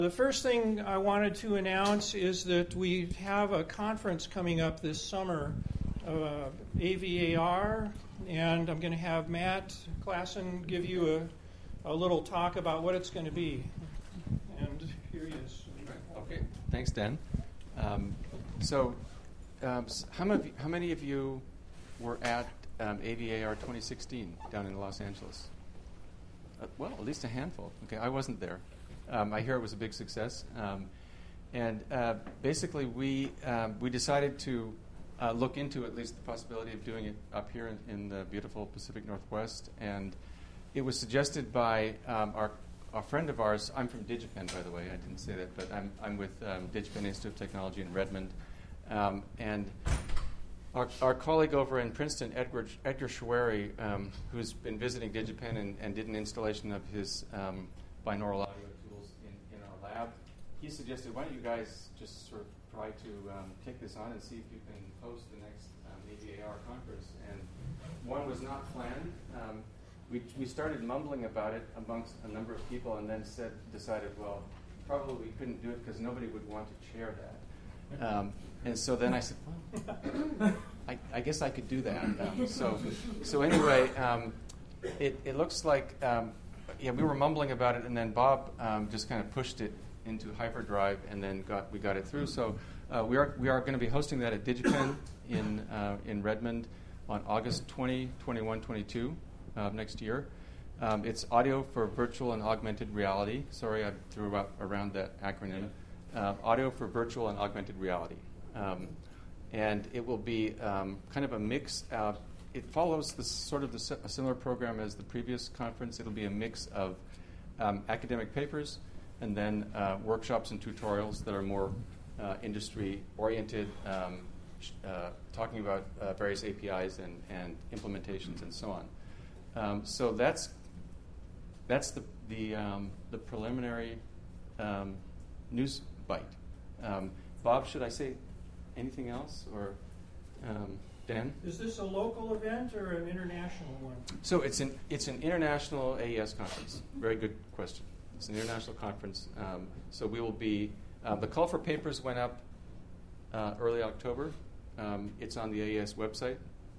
The first thing I wanted to announce is that we have a conference coming up this summer, AVAR, and I'm going to have Matt Klassen give you a little talk about what it's going to be. And here he is. Okay, thanks, Dan. How many of you were at AVAR 2016 down in Los Angeles? Well, at least a handful. Okay, I wasn't there. I hear it was a big success. Basically, we decided to look into at least the possibility of doing it up here in the beautiful Pacific Northwest. And it was suggested by a friend of ours. I'm from DigiPen, by the way. I didn't say that, but I'm with DigiPen Institute of Technology in Redmond. And our colleague over in Princeton, Edgar Schwery, who's been visiting DigiPen and did an installation of his binaural audio tools in our lab, he suggested, why don't you guys just sort of try to take this on and see if you can host the next AVAR conference. And one was not planned. We started mumbling about it amongst a number of people and then decided, well, probably we couldn't do it because nobody would want to chair that. And so then I said, well, I guess I could do that. So anyway, it looks like, we were mumbling about it, and then Bob just kind of pushed it into hyperdrive, and then we got it through. So we are going to be hosting that at DigiPen in Redmond on August 20, 21, 22 next year. It's audio for virtual and augmented reality. Sorry, I threw around that acronym. Audio for virtual and augmented reality. And it will be kind of a mix. It follows a similar program as the previous conference. It'll be a mix of academic papers and then workshops and tutorials that are more industry-oriented, talking about various APIs and implementations and so on. So that's the preliminary news bite. Bob, should I say anything else, or Dan? Is this a local event or an international one? So it's an international AES conference. Very good question. It's an international conference. So we will be. The call for papers went up early October. It's on the AES website.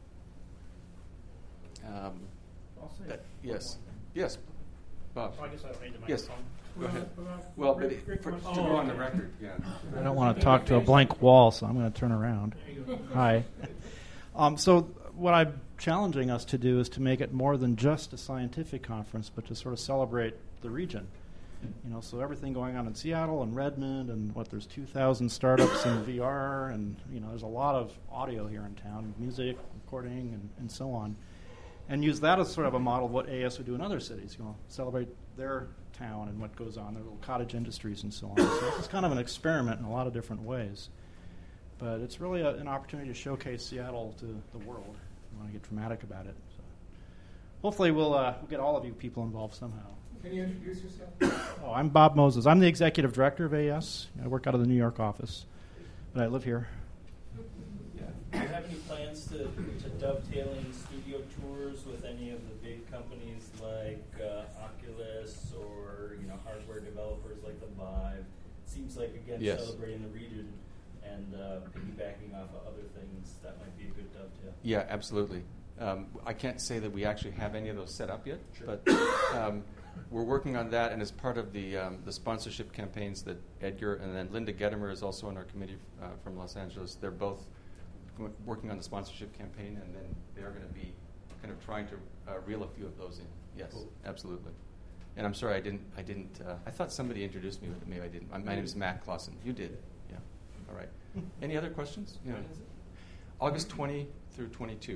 Yes. Bob. Oh, I guess I don't need the microphone. Yes. Go ahead. Well, but to go on the record, yeah. I don't want to talk to a blank wall, so I'm going to turn around. Hi. So what I'm challenging us to do is to make it more than just a scientific conference, but to sort of celebrate the region. So everything going on in Seattle and Redmond, and there's 2,000 startups in VR, and there's a lot of audio here in town, music, recording, and so on. And use that as sort of a model of what AES would do in other cities. Celebrate their town and what goes on, their little cottage industries and so on. So this is kind of an experiment in a lot of different ways. But it's really an opportunity to showcase Seattle to the world. I want to get dramatic about it. So hopefully we'll get all of you people involved somehow. Can you introduce yourself? Oh, I'm Bob Moses. I'm the executive director of AES. I work out of the New York office, but I live here. Do you have any plans to dovetailing studio tours with any of the big companies like Oculus or hardware developers like the Vive? It seems like, again, yes, celebrating the region and piggybacking off of other things, that might be a good dovetail. Yeah, absolutely. I can't say that we actually have any of those set up yet, sure, but we're working on that, and as part of the sponsorship campaigns that Edgar and then Linda Gedimer is also on our committee from Los Angeles. They're both working on the sponsorship campaign, and then they're going to be kind of trying to reel a few of those in. Yes, cool, absolutely. And I'm sorry, I didn't. I thought somebody introduced me, but maybe I didn't. My name is Matt Klassen. You did. Yeah. All right. Any other questions? Yeah. August 20 through 22.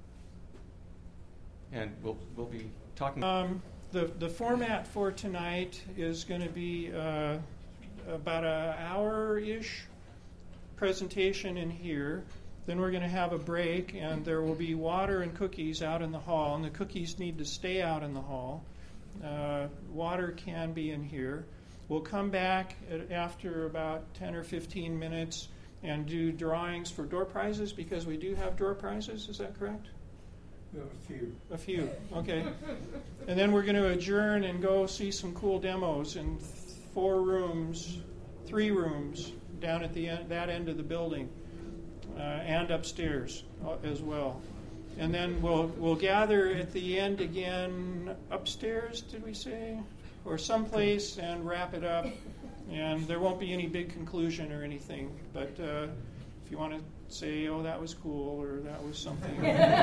And we'll be talking. The format for tonight is going to be about an hour-ish presentation in here. Then we're going to have a break, and there will be water and cookies out in the hall, and the cookies need to stay out in the hall. Water can be in here. We'll come back after about 10 or 15 minutes and do drawings for door prizes, because we do have door prizes. Is that correct? No, a few, okay. And then we're going to adjourn and go see some cool demos in three rooms down at the end, that end of the building, and upstairs as well. And then we'll gather at the end again upstairs, did we say? Or someplace, and wrap it up. And there won't be any big conclusion or anything. But if you want to say, oh, that was cool, or that was something.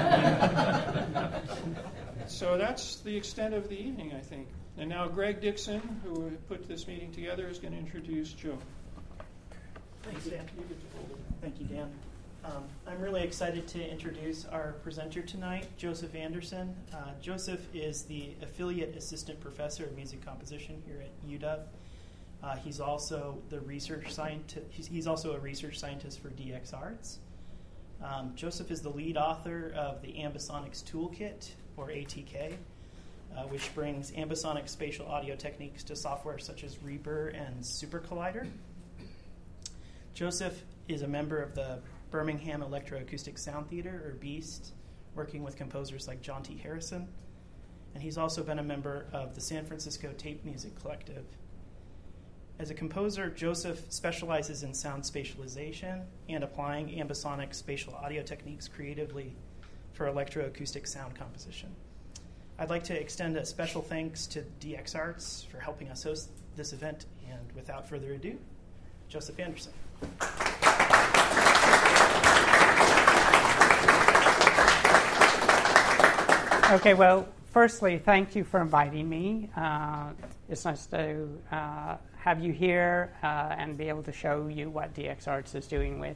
So that's the extent of the evening, I think. And now Greg Dixon, who put this meeting together, is going to introduce Joe. Thanks, Dan. Thank you, Dan. I'm really excited to introduce our presenter tonight, Joseph Anderson. Joseph is the Affiliate Assistant Professor of Music Composition here at UW. He's also the research scientist. He's also a research scientist for DxArts. Joseph is the lead author of the Ambisonics Toolkit, or ATK, which brings ambisonic spatial audio techniques to software such as Reaper and Super Collider. Joseph is a member of the Birmingham Electroacoustic Sound Theater, or BEAST, working with composers like John T. Harrison. And he's also been a member of the San Francisco Tape Music Collective. As a composer, Joseph specializes in sound spatialization and applying ambisonic spatial audio techniques creatively for electroacoustic sound composition. I'd like to extend a special thanks to DxArts for helping us host this event. And without further ado, Joseph Anderson. Okay, well, firstly, thank you for inviting me. It's nice to have you here and be able to show you what DxArts is doing with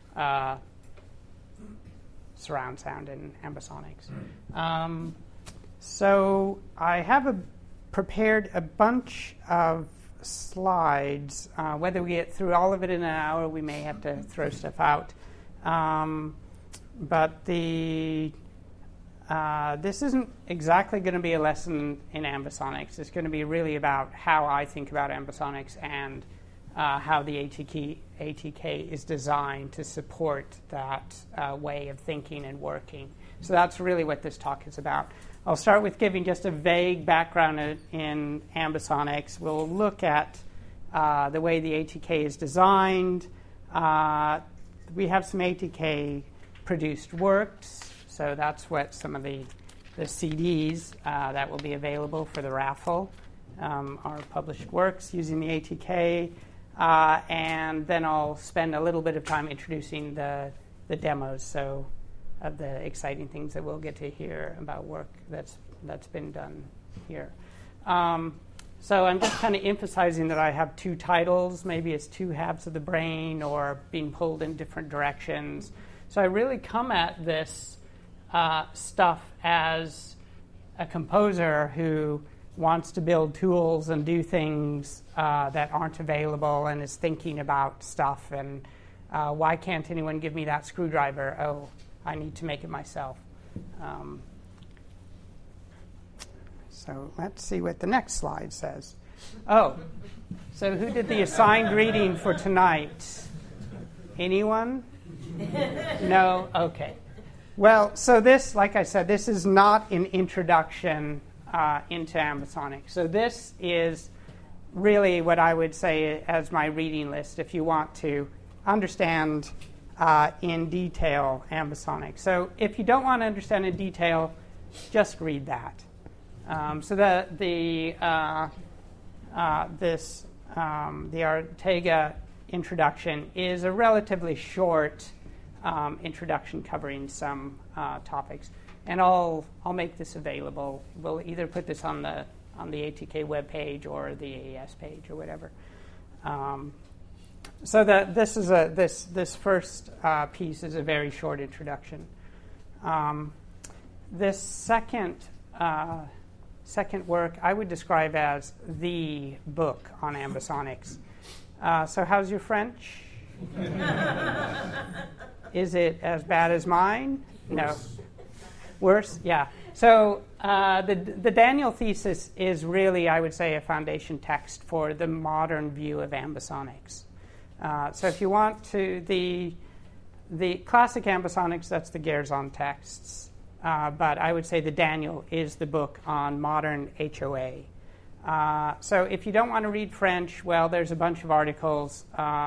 surround sound and ambisonics. So I have prepared a bunch of slides. Whether we get through all of it in an hour, we may have to throw stuff out. But this isn't exactly going to be a lesson in ambisonics. It's going to be really about how I think about ambisonics and how the ATK is designed to support that way of thinking and working. So that's really what this talk is about. I'll start with giving just a vague background in ambisonics. We'll look at the way the ATK is designed. We have some ATK-produced works. So that's what some of the CDs that will be available for the raffle are published works using the ATK. And then I'll spend a little bit of time introducing the demos, so of the exciting things that we'll get to hear about work that's been done here. So I'm just kind of emphasizing that I have two titles. Maybe it's two halves of the brain or being pulled in different directions. So I really come at this stuff as a composer who wants to build tools and do things that aren't available and is thinking about stuff and why can't anyone give me that screwdriver? Oh, I need to make it myself. So let's see what the next slide says. Oh, so who did the assigned reading for tonight? Anyone? No? Okay. Well, so this, like I said, this is not an introduction into ambisonics. So this is really what I would say as my reading list if you want to understand in detail ambisonics. So if you don't want to understand in detail, just read that. So the Ortega introduction is a relatively short introduction covering some topics, and I'll make this available. We'll either put this on the ATK webpage or the AES page or whatever. So this first piece is a very short introduction. This second work I would describe as the book on ambisonics. So how's your French? Is it as bad as mine? No. Worse? Yeah. So the Daniel thesis is really, I would say, a foundation text for the modern view of ambisonics. So if you want to, the classic ambisonics, that's the Gerzon texts. But I would say the Daniel is the book on modern HOA. So if you don't want to read French, well, there's a bunch of articles,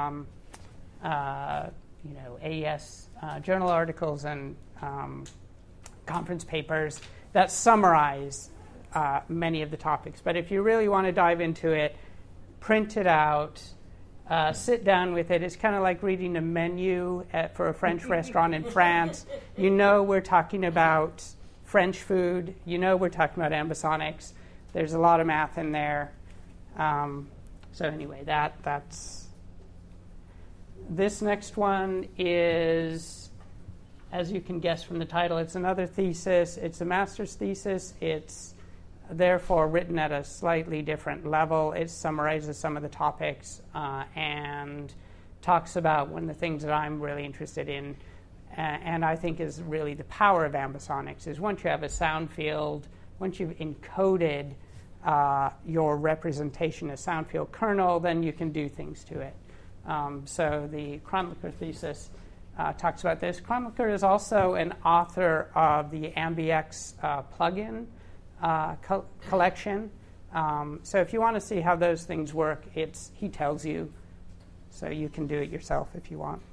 AES journal articles and conference papers that summarize many of the topics. But if you really want to dive into it, print it out, sit down with it. It's kind of like reading a menu for a French restaurant in France. You know we're talking about French food. You know we're talking about ambisonics. There's a lot of math in there. So anyway, that's... This next one is, as you can guess from the title, it's another thesis. It's a master's thesis. It's therefore written at a slightly different level. It summarizes some of the topics and talks about one of the things that I'm really interested in and I think is really the power of ambisonics is once you have a sound field, once you've encoded your representation as sound field kernel, then you can do things to it. So the Kronlicher thesis talks about this. Kronlicher is also an author of the AmbiX plugin collection. So if you want to see how those things work, he tells you. So you can do it yourself if you want.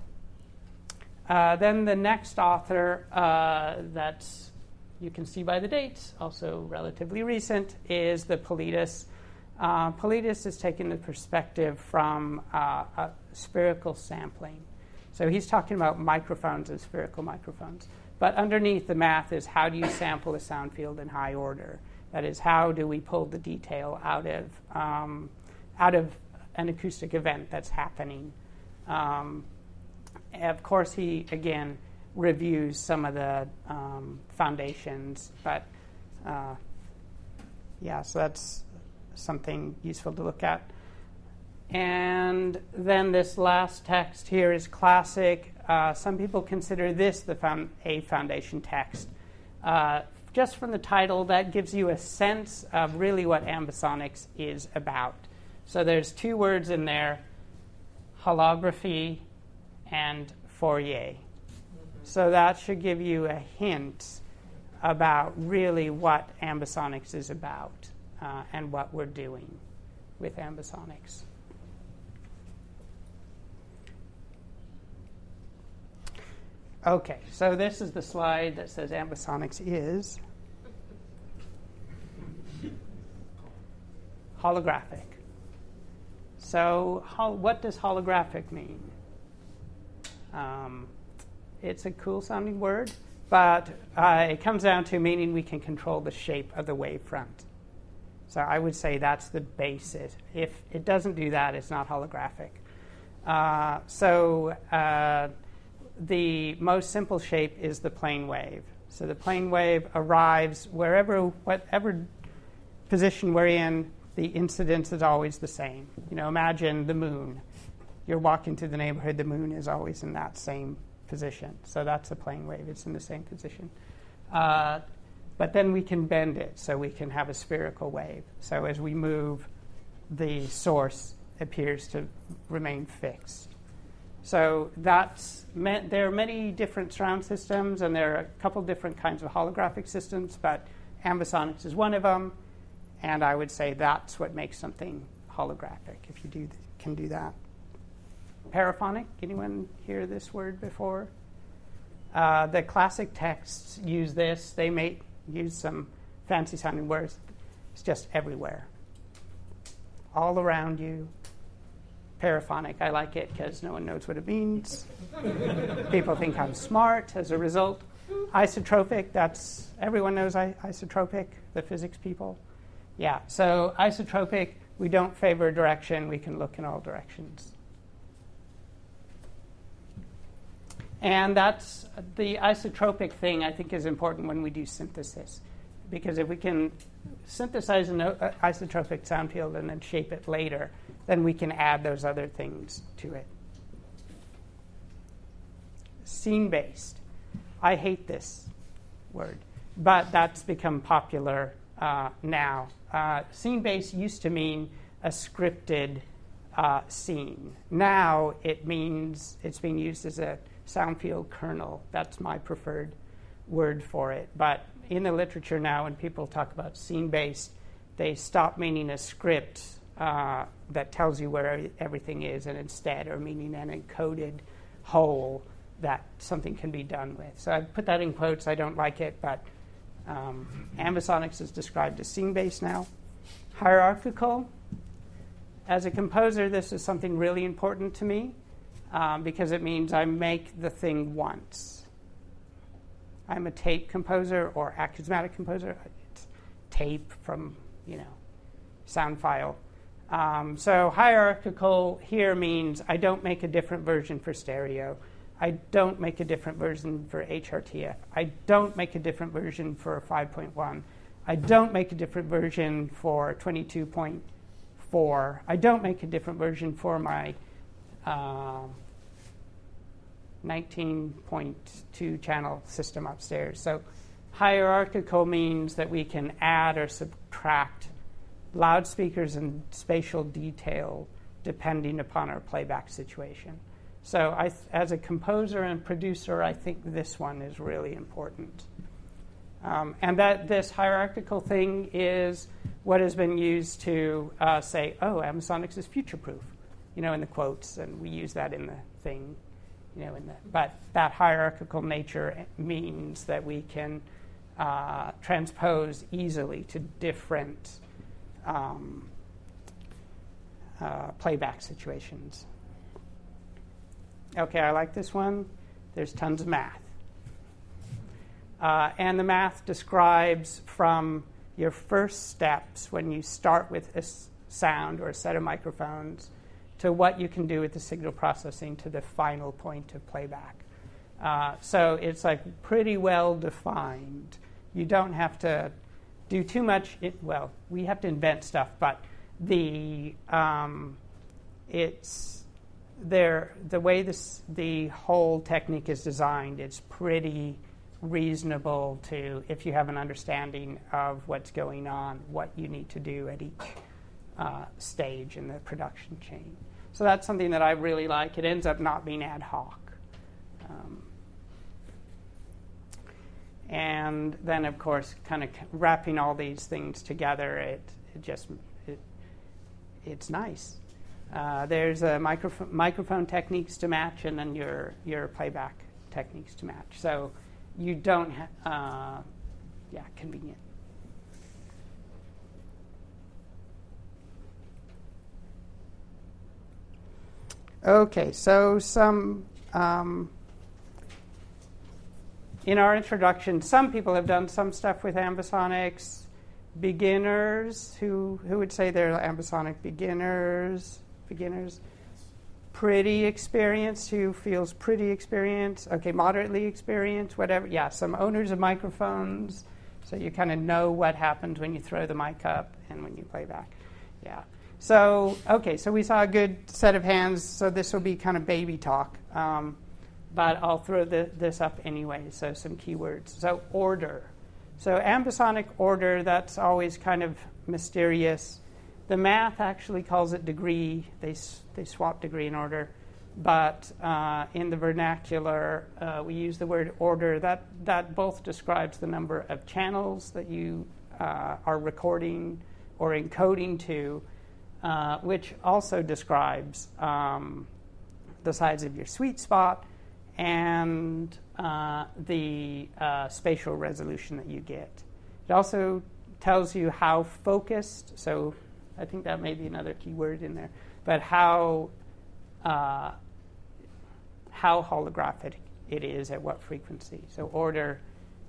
Then the next author that you can see by the dates, also relatively recent, is the Politis. Politis is taking the perspective from spherical sampling. So he's talking about microphones and spherical microphones. But underneath the math is how do you sample a sound field in high order? That is, how do we pull the detail out of an acoustic event that's happening? Of course, he, again, reviews some of the foundations. But, so that's something useful to look at. And then this last text here is classic. Some people consider this a foundation text. Just from the title, that gives you a sense of really what ambisonics is about. So there's two words in there, holography and Fourier. So that should give you a hint about really what ambisonics is about and what we're doing with ambisonics. Okay, so this is the slide that says ambisonics is holographic. So what does holographic mean? It's a cool sounding word, but it comes down to meaning we can control the shape of the wavefront. So I would say that's the basis. If it doesn't do that, it's not holographic. The most simple shape is the plane wave. So the plane wave arrives whatever position we're in, the incidence is always the same. Imagine the moon. You're walking through the neighborhood, the moon is always in that same position. So that's a plane wave. It's in the same position. But then we can bend it, so we can have a spherical wave. So as we move, the source appears to remain fixed. So there are many different surround systems, and there are a couple different kinds of holographic systems, but ambisonics is one of them, and I would say that's what makes something holographic, if you can do that. Paraphonic, anyone hear this word before? The classic texts use this. They may use some fancy-sounding words. It's just everywhere. All around you. Paraphonic, I like it because no one knows what it means. People think I'm smart as a result. Isotropic, everyone knows isotropic, the physics people. Yeah, so isotropic, we don't favor direction. We can look in all directions. And that's the isotropic thing, I think, is important when we do synthesis. Because if we can synthesize an isotropic sound field and then shape it later, then we can add those other things to it. Scene-based. I hate this word, but that's become popular now. Scene-based used to mean a scripted scene. Now it means it's being used as a sound field kernel. That's my preferred word for it. But in the literature now, when people talk about scene-based, they stop meaning a script that tells you where everything is, and instead are meaning an encoded whole that something can be done with. So I put that in quotes. I don't like it, but ambisonics is described as scene-based now. Hierarchical. As a composer, this is something really important to me because it means I make the thing once. I'm a tape composer or acousmatic composer. It's tape from, sound file. So hierarchical here means I don't make a different version for stereo. I don't make a different version for HRTF. I don't make a different version for 5.1. I don't make a different version for 22.4. I don't make a different version for my 19.2 channel system upstairs. So hierarchical means that we can add or subtract loudspeakers and spatial detail depending upon our playback situation. So as a composer and producer, I think this one is really important. And that this hierarchical thing is what has been used to say, ambisonics is future-proof, in the quotes, and we use that in the thing, but that hierarchical nature means that we can transpose easily to different playback situations. Okay, I like this one. There's tons of math. And the math describes from your first steps when you start with a sound or a set of microphones to what you can do with the signal processing to the final point of playback. So it's like pretty well defined. You don't have to do too much. We have to invent stuff, but the way the whole technique is designed, it's pretty reasonable to, if you have an understanding of what's going on, what you need to do at each stage in the production chain. So that's something that I really like. It ends up not being ad hoc. And then, of course, kind of wrapping all these things together, it's nice. There's a microphone techniques to match, and then your playback techniques to match. So you don't convenient. Okay, so some in our introduction, some people have done some stuff with ambisonics. Beginners, who would say they're ambisonic beginners? Pretty experienced, who feels pretty experienced? Okay, moderately experienced, whatever. Yeah, some owners of microphones, so you kind of know what happens when you throw the mic up and when you play back. Yeah. So, okay, so we saw a good set of hands, so this will be kind of baby talk. But I'll throw this up anyway, so some keywords. So order. So ambisonic order, that's always kind of mysterious. The math actually calls it degree. They swap degree and order. But in the vernacular, we use the word order. That both describes the number of channels that you are recording or encoding to, which also describes the size of your sweet spot and the spatial resolution that you get. It also tells you how focused, so I think that may be another key word in there, but how holographic it is at what frequency. So order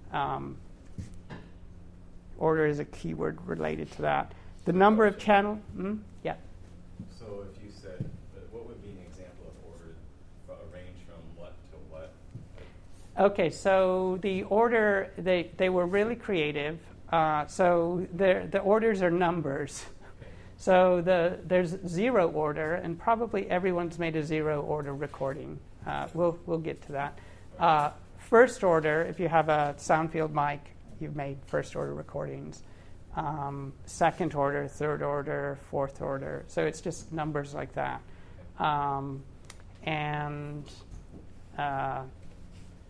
is a keyword related to that. The number of channel, yeah. So if you said, what would be an example of order, a range from what to what? Okay, so the order, they were really creative. So the orders are numbers. So there's zero order, and probably everyone's made a zero order recording. We'll get to that. First order, if you have a Soundfield mic, you've made first order recordings. Second order, third order, fourth order. So it's just numbers like that. And I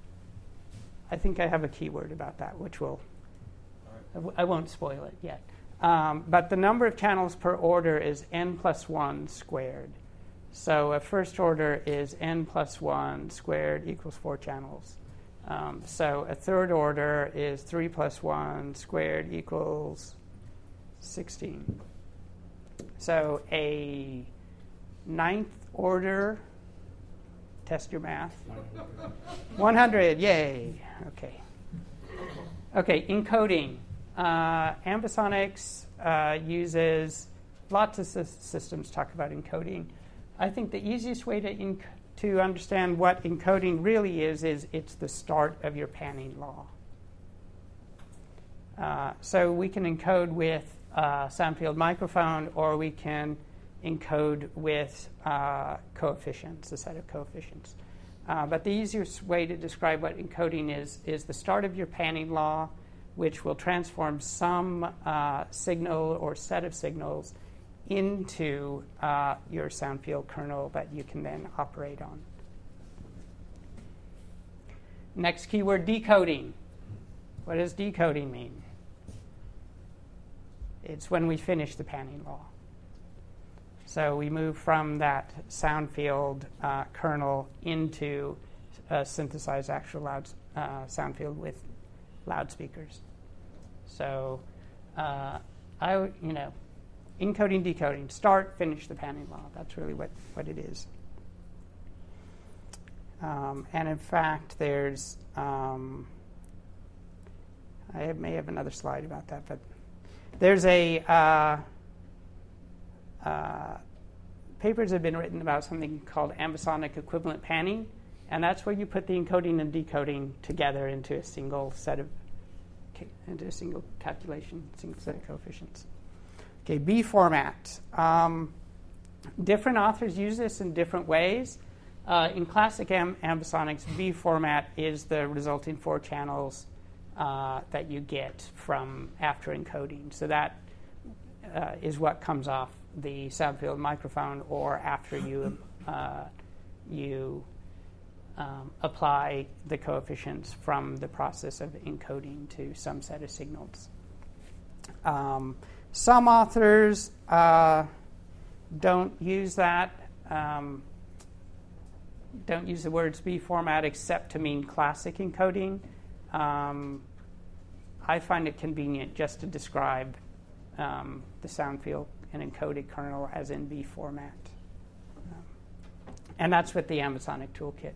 think I have a keyword about that, which I won't spoil it yet. But the number of channels per order is n plus 1 squared. So a first order is n plus 1 squared equals 4 channels. So a third order is 3 plus 1 squared equals 16. So a ninth order, test your math. 100, yay. Okay, encoding. Ambisonics uses, lots of systems talk about encoding. I think the easiest way to understand what encoding really is it's the start of your panning law. So we can encode with sound field microphone, or we can encode with coefficients, a set of coefficients. But the easiest way to describe what encoding is the start of your panning law, which will transform some signal or set of signals into your sound field kernel that you can then operate on. Next keyword, decoding. What does decoding mean? It's when we finish the panning law. So we move from that sound field kernel into a synthesized actual sound field with loudspeakers. So encoding, decoding, start, finish the panning law. That's really what it is. And in fact, there's, I may have another slide about that, but there's papers have been written about something called ambisonic equivalent panning, and that's where you put the encoding and decoding together into a single set of, into a single calculation, single set of coefficients. Okay, B format. Different authors use this in different ways. In classic ambisonics, B format is the resulting 4 channels that you get from after encoding. So that is what comes off the sound field microphone, or after you apply the coefficients from the process of encoding to some set of signals. Some authors don't use that, don't use the words B format except to mean classic encoding. I find it convenient just to describe the sound field and encoded kernel as in B format. And that's what the Ambisonic toolkit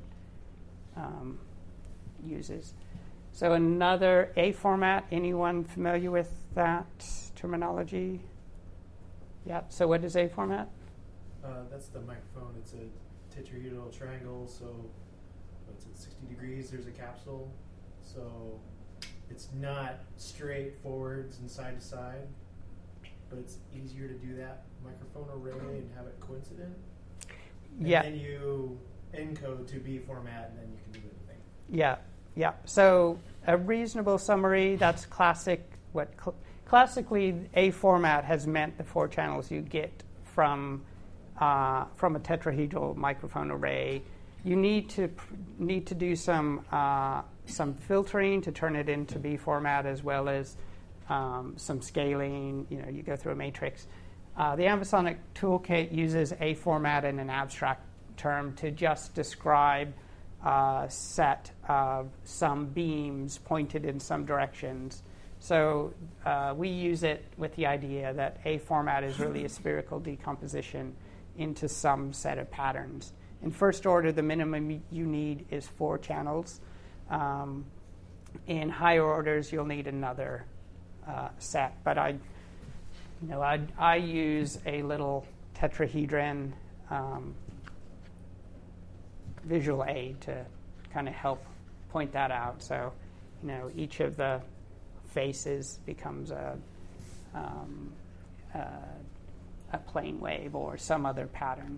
uses. So another A format, anyone familiar with that terminology? Yeah, so what is A format? That's the microphone. It's a tetrahedral triangle, so it's at 60 degrees. There's a capsule. So it's not straight forwards and side to side, but it's easier to do that microphone array and have it coincident. And then you encode to B format, and then you can do anything. Yeah. So a reasonable summary, that's classic. Classically, A format has meant the 4 channels you get from a tetrahedral microphone array. You need to do some filtering to turn it into B format, as well as some scaling. You go through a matrix. The Ambisonic toolkit uses A format in an abstract term to just describe a set of some beams pointed in some directions. So we use it with the idea that A format is really a spherical decomposition into some set of patterns. In first order, the minimum you need is 4 channels. In higher orders, you'll need another set. But I use a little tetrahedron visual aid to kind of help point that out. So, each of the faces becomes a plane wave or some other pattern.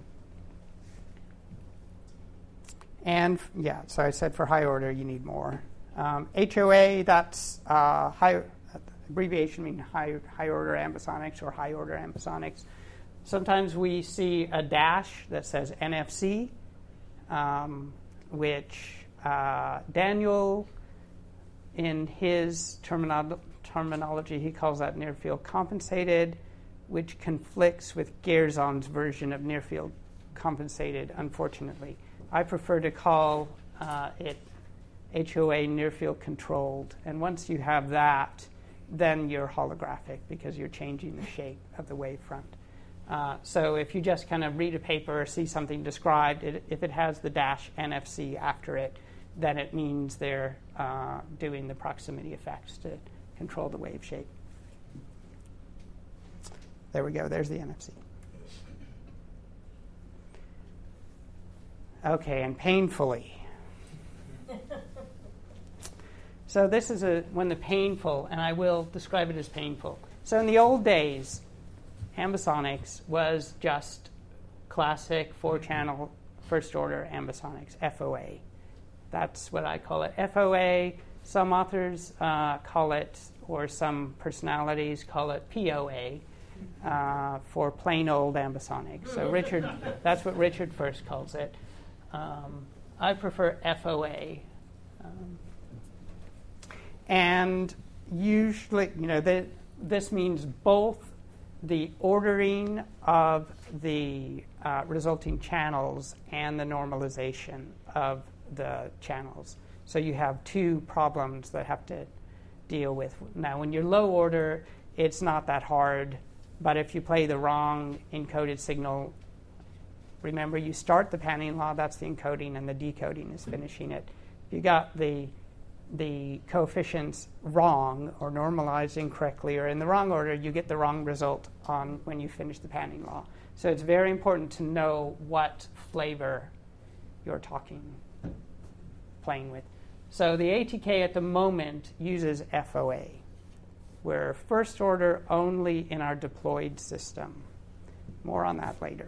And so I said for high order you need more. HOA, that's abbreviation means high order ambisonics or high order ambisonics. Sometimes we see a dash that says NFC, which Daniel, in his terminology. He calls that near field compensated, which conflicts with Gerzon's version of near field compensated, unfortunately. I prefer to call it HOA near field controlled. And once you have that, then you're holographic because you're changing the shape of the wavefront. So if you just kind of read a paper or see something described, if it has the dash NFC after it, then it means they're doing the proximity effects to control the wave shape. There we go. There's the NFC. Okay, and painfully. So this is when the painful, and I will describe it as painful. So in the old days, ambisonics was just classic 4-channel first-order ambisonics, FOA. That's what I call it, FOA. Some authors call it, or some personalities call it POA, for plain old ambisonics. So Richard, that's what Richard first calls it. I prefer FOA. And usually, this means both the ordering of the resulting channels and the normalization of the channels. So you have two problems that have to deal with. Now, when you're low order, it's not that hard, but if you play the wrong encoded signal, remember you start the panning law, that's the encoding, and the decoding is finishing it. If you got the coefficients wrong or normalized incorrectly or in the wrong order, you get the wrong result on when you finish the panning law. So it's very important to know what flavor you're playing with. So the ATK at the moment uses FOA. We're first order only in our deployed system. More on that later.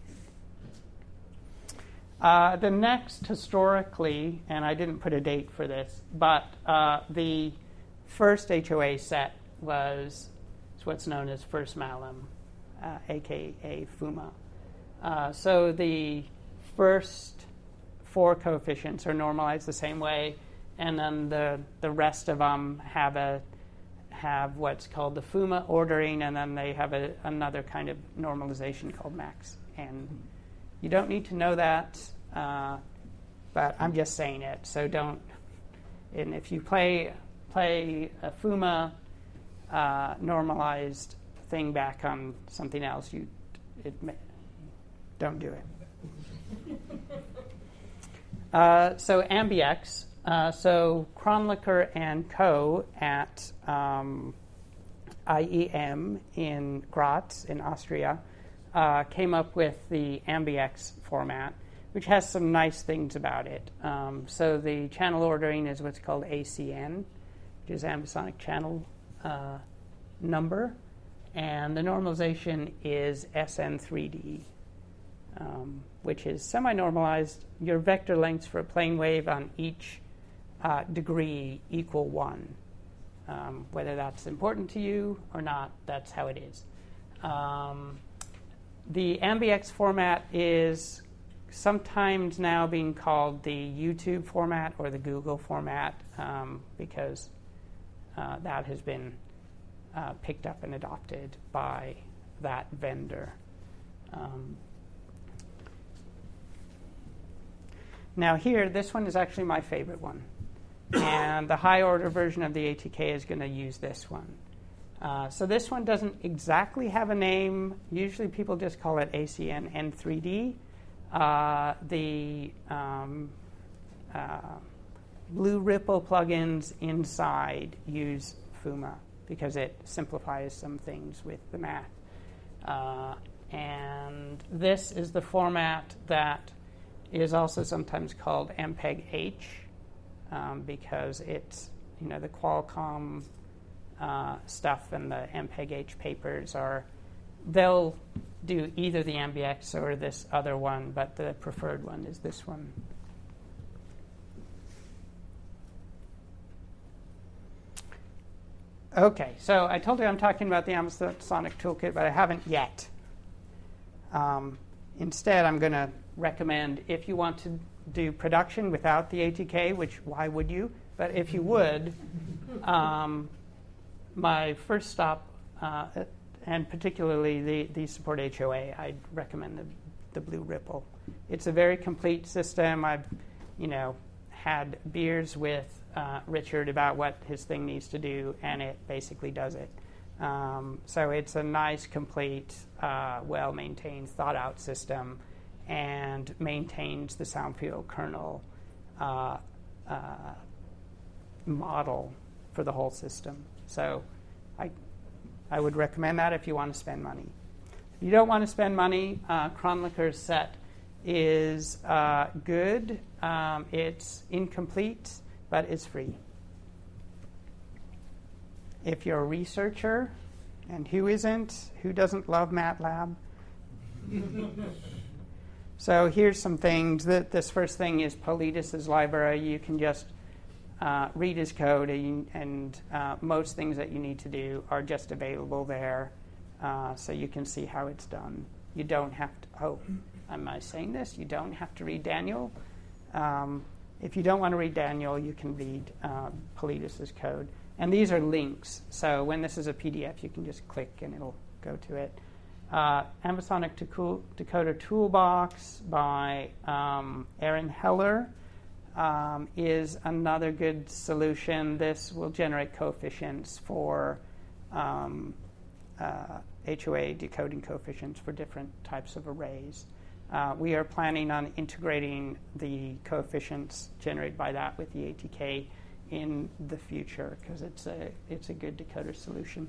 The next, historically, and I didn't put a date for this, but the first HOA set was what's known as first Malum, a.k.a. FUMA. So the first 4 coefficients are normalized the same way, and then the rest of them have what's called the FUMA ordering, and then they have another kind of normalization called max. And you don't need to know that, but I'm just saying it. So don't. And if you play a FUMA normalized thing back on something else, don't do it. So Ambiex. So Kronlicher and Co. at IEM in Graz in Austria came up with the Ambiex format, which has some nice things about it. So the channel ordering is what's called ACN, which is ambisonic channel number, and the normalization is SN3D, which is semi-normalized. Your vector lengths for a plane wave on each degree equal 1. Whether that's important to you or not, that's how it is. The Ambiex format is sometimes now being called the YouTube format or the Google format because that has been picked up and adopted by that vendor. Now here, this one is actually my favorite one. And the high order version of the ATK is going to use this one. So this one doesn't exactly have a name. Usually people just call it ACN N3D. The Blue Ripple plugins inside use FUMA because it simplifies some things with the math. And this is the format that is also sometimes called MPEG-H because it's, the Qualcomm stuff and the MPEG-H papers they'll do either the Ambiex or this other one, but the preferred one is this one. Okay, so I told you I'm talking about the Ambisonic Toolkit, but I haven't yet. Instead, I'm going to recommend if you want to do production without the ATK, which why would you? But if you would, my first stop, and particularly the support HOA, I'd recommend the Blue Ripple. It's a very complete system. I've, had beers with Richard about what his thing needs to do, and it basically does it. So it's a nice, complete, well-maintained, thought-out system, and maintains the Soundfield kernel model for the whole system. So I would recommend that if you want to spend money. If you don't want to spend money, Kronlicher's set is good. It's incomplete, but it's free. If you're a researcher, and who isn't? Who doesn't love MATLAB? So here's some things. This first thing is Politis's library. You can just read his code, and most things that you need to do are just available there, so you can see how it's done. You don't have to, am I saying this? You don't have to read Daniel. If you don't want to read Daniel, you can read Politis's code. And these are links, so when this is a PDF, you can just click and it'll go to it. Ambisonic Decoder Toolbox by Aaron Heller is another good solution. This will generate coefficients for HOA decoding coefficients for different types of arrays. We are planning on integrating the coefficients generated by that with the ATK in the future because it's a good decoder solution.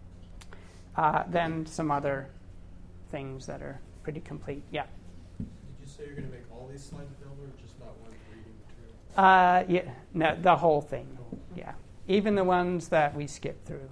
Then some other things that are pretty complete. Yeah. Did you say you're going to make all these slides available, or just not one reading material? Yeah, no, the whole thing. Yeah, even the ones that we skip through.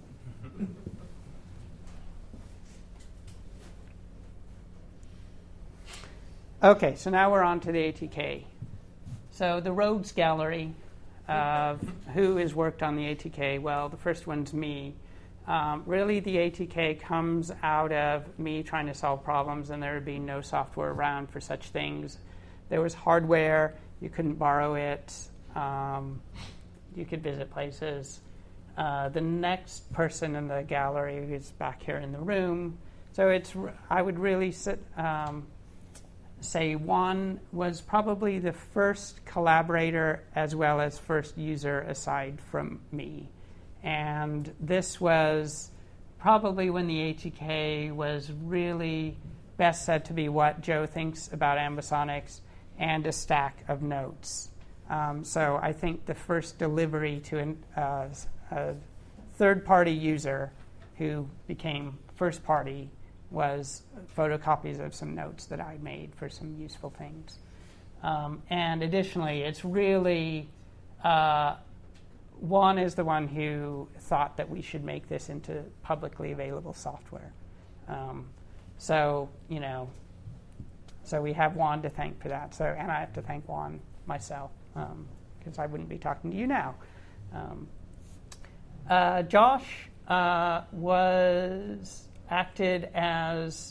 Okay, so now we're on to the ATK. So the rogues gallery of who has worked on the ATK. Well, the first one's me. Really, the ATK comes out of me trying to solve problems, and there would be no software around for such things. There was hardware. You couldn't borrow it. You could visit places. The next person in the gallery is back here in the room. So I would really say Juan was probably the first collaborator as well as first user aside from me. And this was probably when the ATK was really best said to be what Joe thinks about ambisonics and a stack of notes. So I think the first delivery to a third-party user who became first-party was photocopies of some notes that I made for some useful things. And additionally, it's really Juan is the one who thought that we should make this into publicly available software. So we have Juan to thank for that. And I have to thank Juan myself because I wouldn't be talking to you now. Josh acted as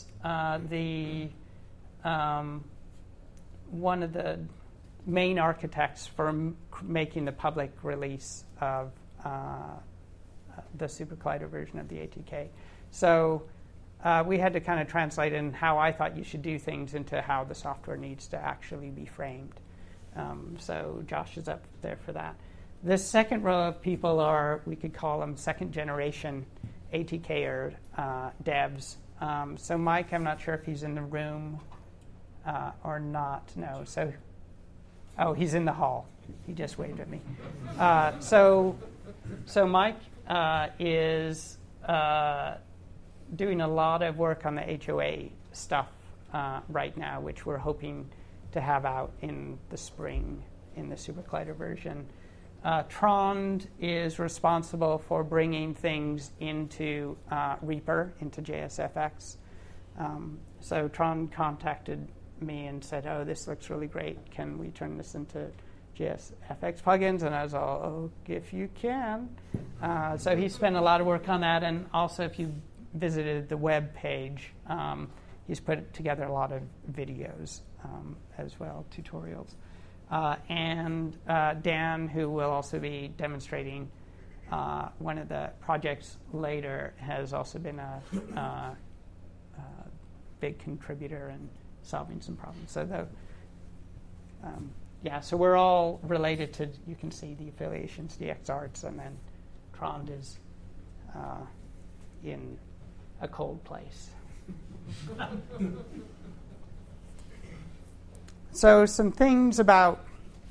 one of the main architects for making the public release of the Super Collider version of the ATK. So we had to kind of translate in how I thought you should do things into how the software needs to actually be framed. So Josh is up there for that. This second row of people are, we could call them second generation ATKer devs. So Mike, I'm not sure if he's in the room or not. No. Oh, he's in the hall. He just waved at me. So Mike is doing a lot of work on the HOA stuff right now, which we're hoping to have out in the spring in the Super Collider version. Trond is responsible for bringing things into Reaper, into JSFX. So Trond contacted me and said, "Oh, this looks really great. Can we turn this into JSFX plugins?" And I was all, "Oh, if you can." So he spent a lot of work on that. And also, if you visited the web page, he's put together a lot of videos as well, tutorials. And Dan, who will also be demonstrating one of the projects later has also been a big contributor in solving some problems. So so we're all related to, you can see the affiliations, DxArts, and then Trond is in a cold place. So some things about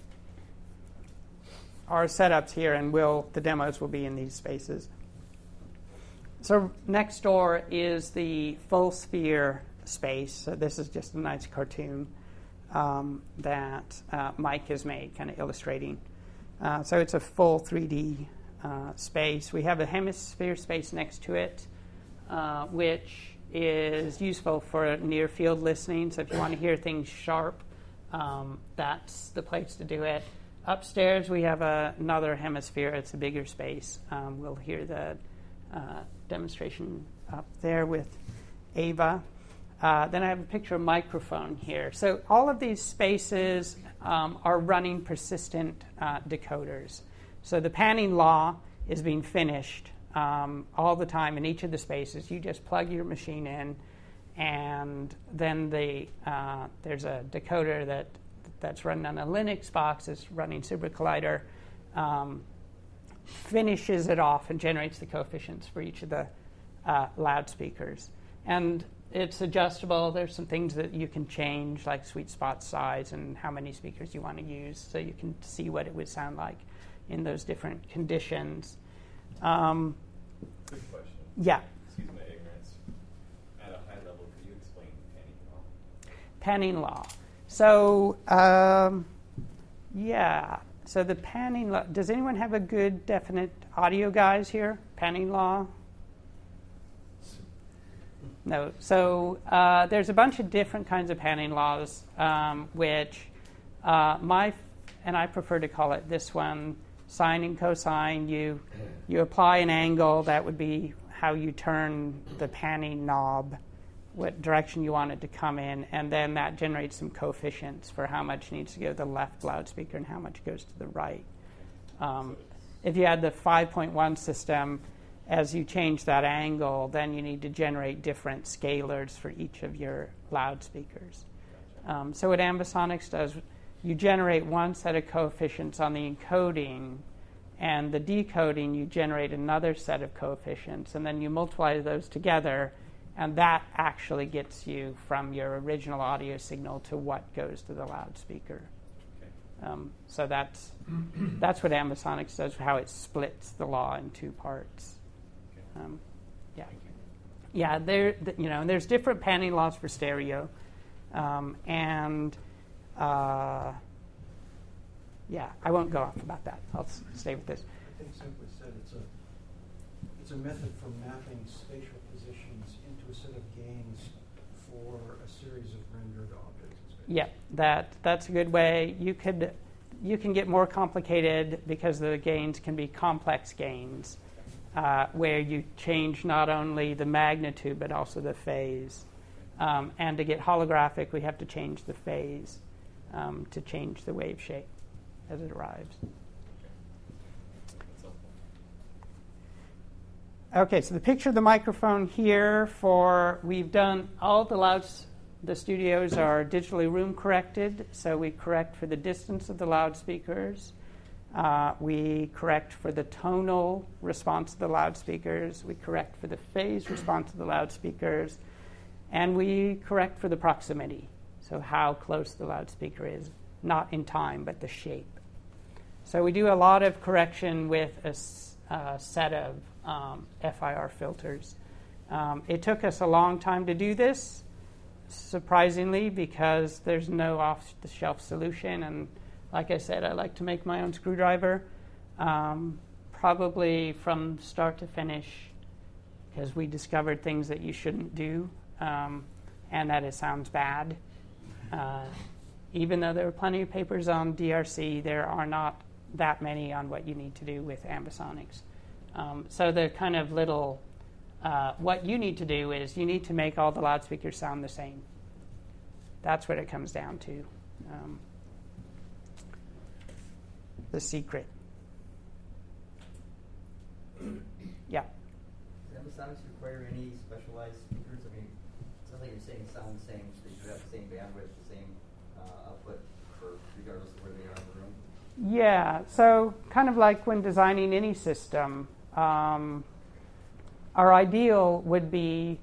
our setups here, and the demos will be in these spaces. So next door is the full sphere space. So this is just a nice cartoon that Mike has made, kind of illustrating. So it's a full 3D space. We have a hemisphere space next to it, which is useful for near field listening. So if you want to hear things sharp, that's the place to do it. Upstairs, we have another hemisphere. It's a bigger space. We'll hear the demonstration up there with Ava. Then I have a picture of a microphone here. So all of these spaces are running persistent decoders. So the panning law is being finished all the time in each of the spaces. You just plug your machine in, and then there's a decoder that's running on a Linux box. It's running Super Collider, finishes it off and generates the coefficients for each of the loudspeakers. And it's adjustable. There's some things that you can change, like sweet spot size and how many speakers you want to use, so you can see what it would sound like in those different conditions. Good question. Yeah. Excuse my ignorance. At a high level, could you explain panning law? Panning law. So, So the panning law. Does anyone have a good, definite audio guys here? Panning law? No. So there's a bunch of different kinds of panning laws, which I prefer to call it this one, sine and cosine. You apply an angle. That would be how you turn the panning knob, what direction you want it to come in, and then that generates some coefficients for how much needs to go to the left loudspeaker and how much goes to the right. If you had the 5.1 system, as you change that angle, then you need to generate different scalars for each of your loudspeakers. So what Ambisonics does, you generate one set of coefficients on the encoding, and the decoding, you generate another set of coefficients, and then you multiply those together, and that actually gets you from your original audio signal to what goes to the loudspeaker. So that's what Ambisonics does, how it splits the law in two parts. There's different panning laws for stereo, I won't go off about that. I'll stay with this. I think simply said it's a method for mapping spatial positions into a set of gains for a series of rendered objects in space. Yeah, that's a good way. You can get more complicated because the gains can be complex gains, where you change not only the magnitude but also the phase. And to get holographic, we have to change the phase to change the wave shape as it arrives. Okay, so the picture of the microphone here we've done all the studios are digitally room corrected, so we correct for the distance of the loudspeakers. We correct for the tonal response of the loudspeakers. We correct for the phase response of the loudspeakers. And we correct for the proximity, so how close the loudspeaker is, not in time, but the shape. So we do a lot of correction with a set of FIR filters. It took us a long time to do this, surprisingly, because there's no off-the-shelf solution. And like I said, I like to make my own screwdriver, probably from start to finish, because we discovered things that you shouldn't do, and that it sounds bad. Even though there are plenty of papers on DRC, there are not that many on what you need to do with Ambisonics. So the kind of little, what you need to do is you need to make all the loudspeakers sound the same. That's what it comes down to. The secret. Yeah. Does Ambisonics require any specialized speakers? I mean, it sounds like you're saying sound the same, so you have the same bandwidth, the same output for regardless of where they are in the room. Yeah, so kind of like when designing any system, our ideal would be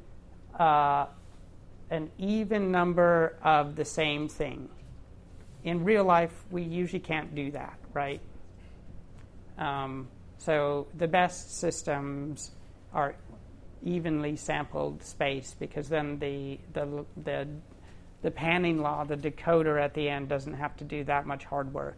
an even number of the same thing. In real life, we usually can't do that, right? So the best systems are evenly sampled space, because then the panning law, the decoder at the end, doesn't have to do that much hard work.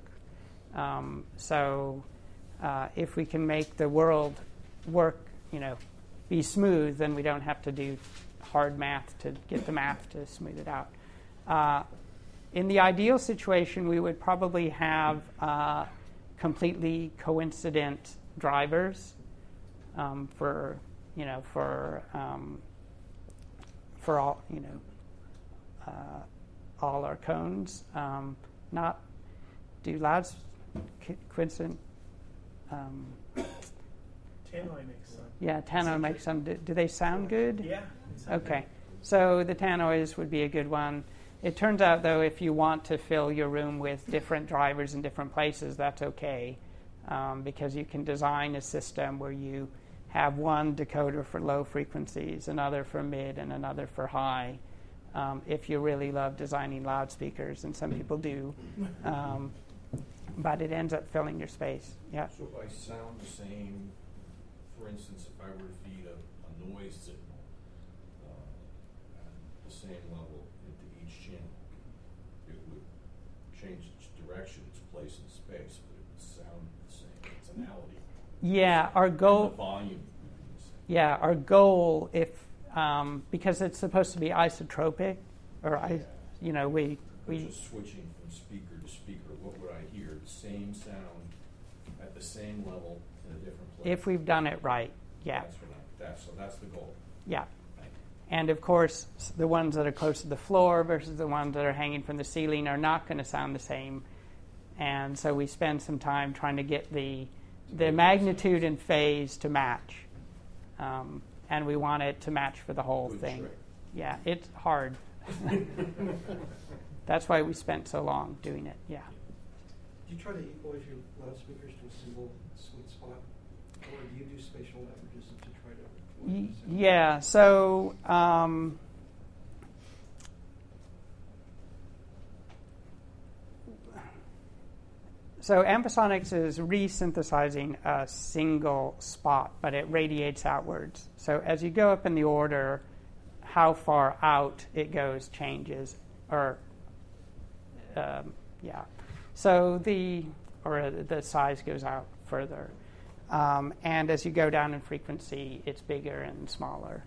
So if we can make the world work, be smooth, then we don't have to do hard math to get the math to smooth it out. In the ideal situation, we would probably have completely coincident drivers for all our cones. Not do louds coincident. Tannoy makes some. Yeah, tannoy makes some. Do they sound good? Yeah. Okay. So the tannoys would be a good one. It turns out, though, if you want to fill your room with different drivers in different places, that's okay, because you can design a system where you have one decoder for low frequencies, another for mid, and another for high, if you really love designing loudspeakers, and some people do. But it ends up filling your space. Yeah. So if I sound the same, for instance, if I were to feed a noise signal at the same level into each channel, it would change its direction, its place in space, but it would sound the same. Its tonality. Yeah, our goal. And the volume would be the same. Yeah, our goal, if because it's supposed to be isotropic, or we just switching from speaker to speaker. What would I hear? The same sound at the same level in a different place. If we've done it right, yeah. So that's the goal. Yeah. And of course, the ones that are close to the floor versus the ones that are hanging from the ceiling are not going to sound the same. And so we spend some time trying to get the magnitude and phase to match. And we want it to match for the whole thing. Trick. Yeah, it's hard. That's why we spent so long doing it, yeah. Do you try to equalize your loudspeakers to a single sweet spot? Or do you do spatial averages to try to... Yeah, so... So Ambisonics is resynthesizing a single spot, but it radiates outwards. So as you go up in the order, how far out it goes changes, or So the size goes out further, and as you go down in frequency, it's bigger and smaller.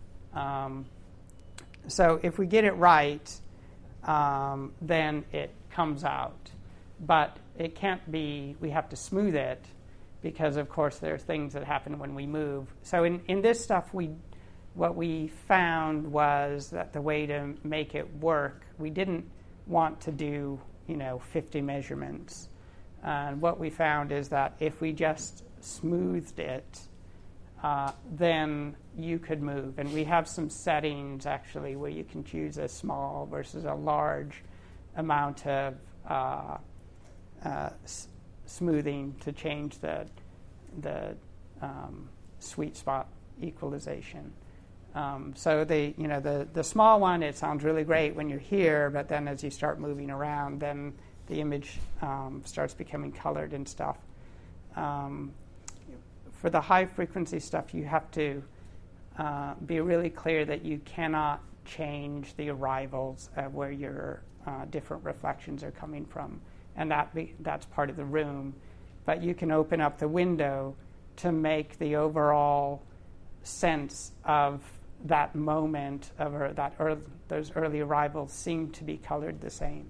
So if we get it right, then it comes out. But it can't be, we have to smooth it, because of course there are things that happen when we move. So in this stuff, what we found was that the way to make it work, we didn't want to do 50 measurements. And what we found is that if we just smoothed it, then you could move. And we have some settings actually where you can choose a small versus a large amount of smoothing to change the sweet spot equalization. So the small one, it sounds really great when you're here, but then as you start moving around, then the image starts becoming colored and stuff. For the high frequency stuff, you have to be really clear that you cannot change the arrivals of where your different reflections are coming from, and that's part of the room. But you can open up the window to make the overall sense of that moment of those early arrivals seem to be colored the same.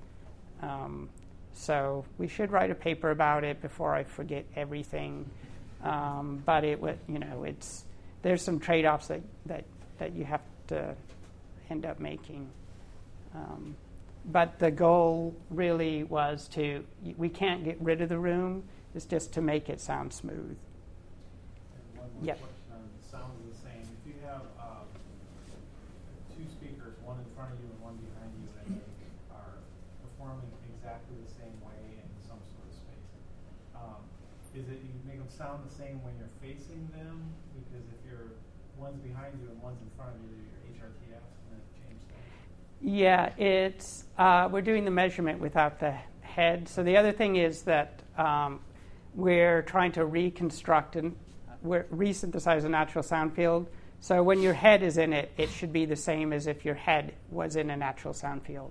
So we should write a paper about it before I forget everything. But it would, there's some trade-offs that you have to end up making. But the goal really was we can't get rid of the room. It's just to make it sound smooth. And one Yep. question on sounds the same. If you have two speakers, one in front of you and one behind you, and they are performing exactly the same way in some sort of space, is it you make them sound the same when you're facing them? Because if one's behind you and one's in front of you, your HRTF is going to change things. Yeah, it's we're doing the measurement without the head. So the other thing is that we're trying to reconstruct and resynthesize a natural sound field. So when your head is in it, it should be the same as if your head was in a natural sound field.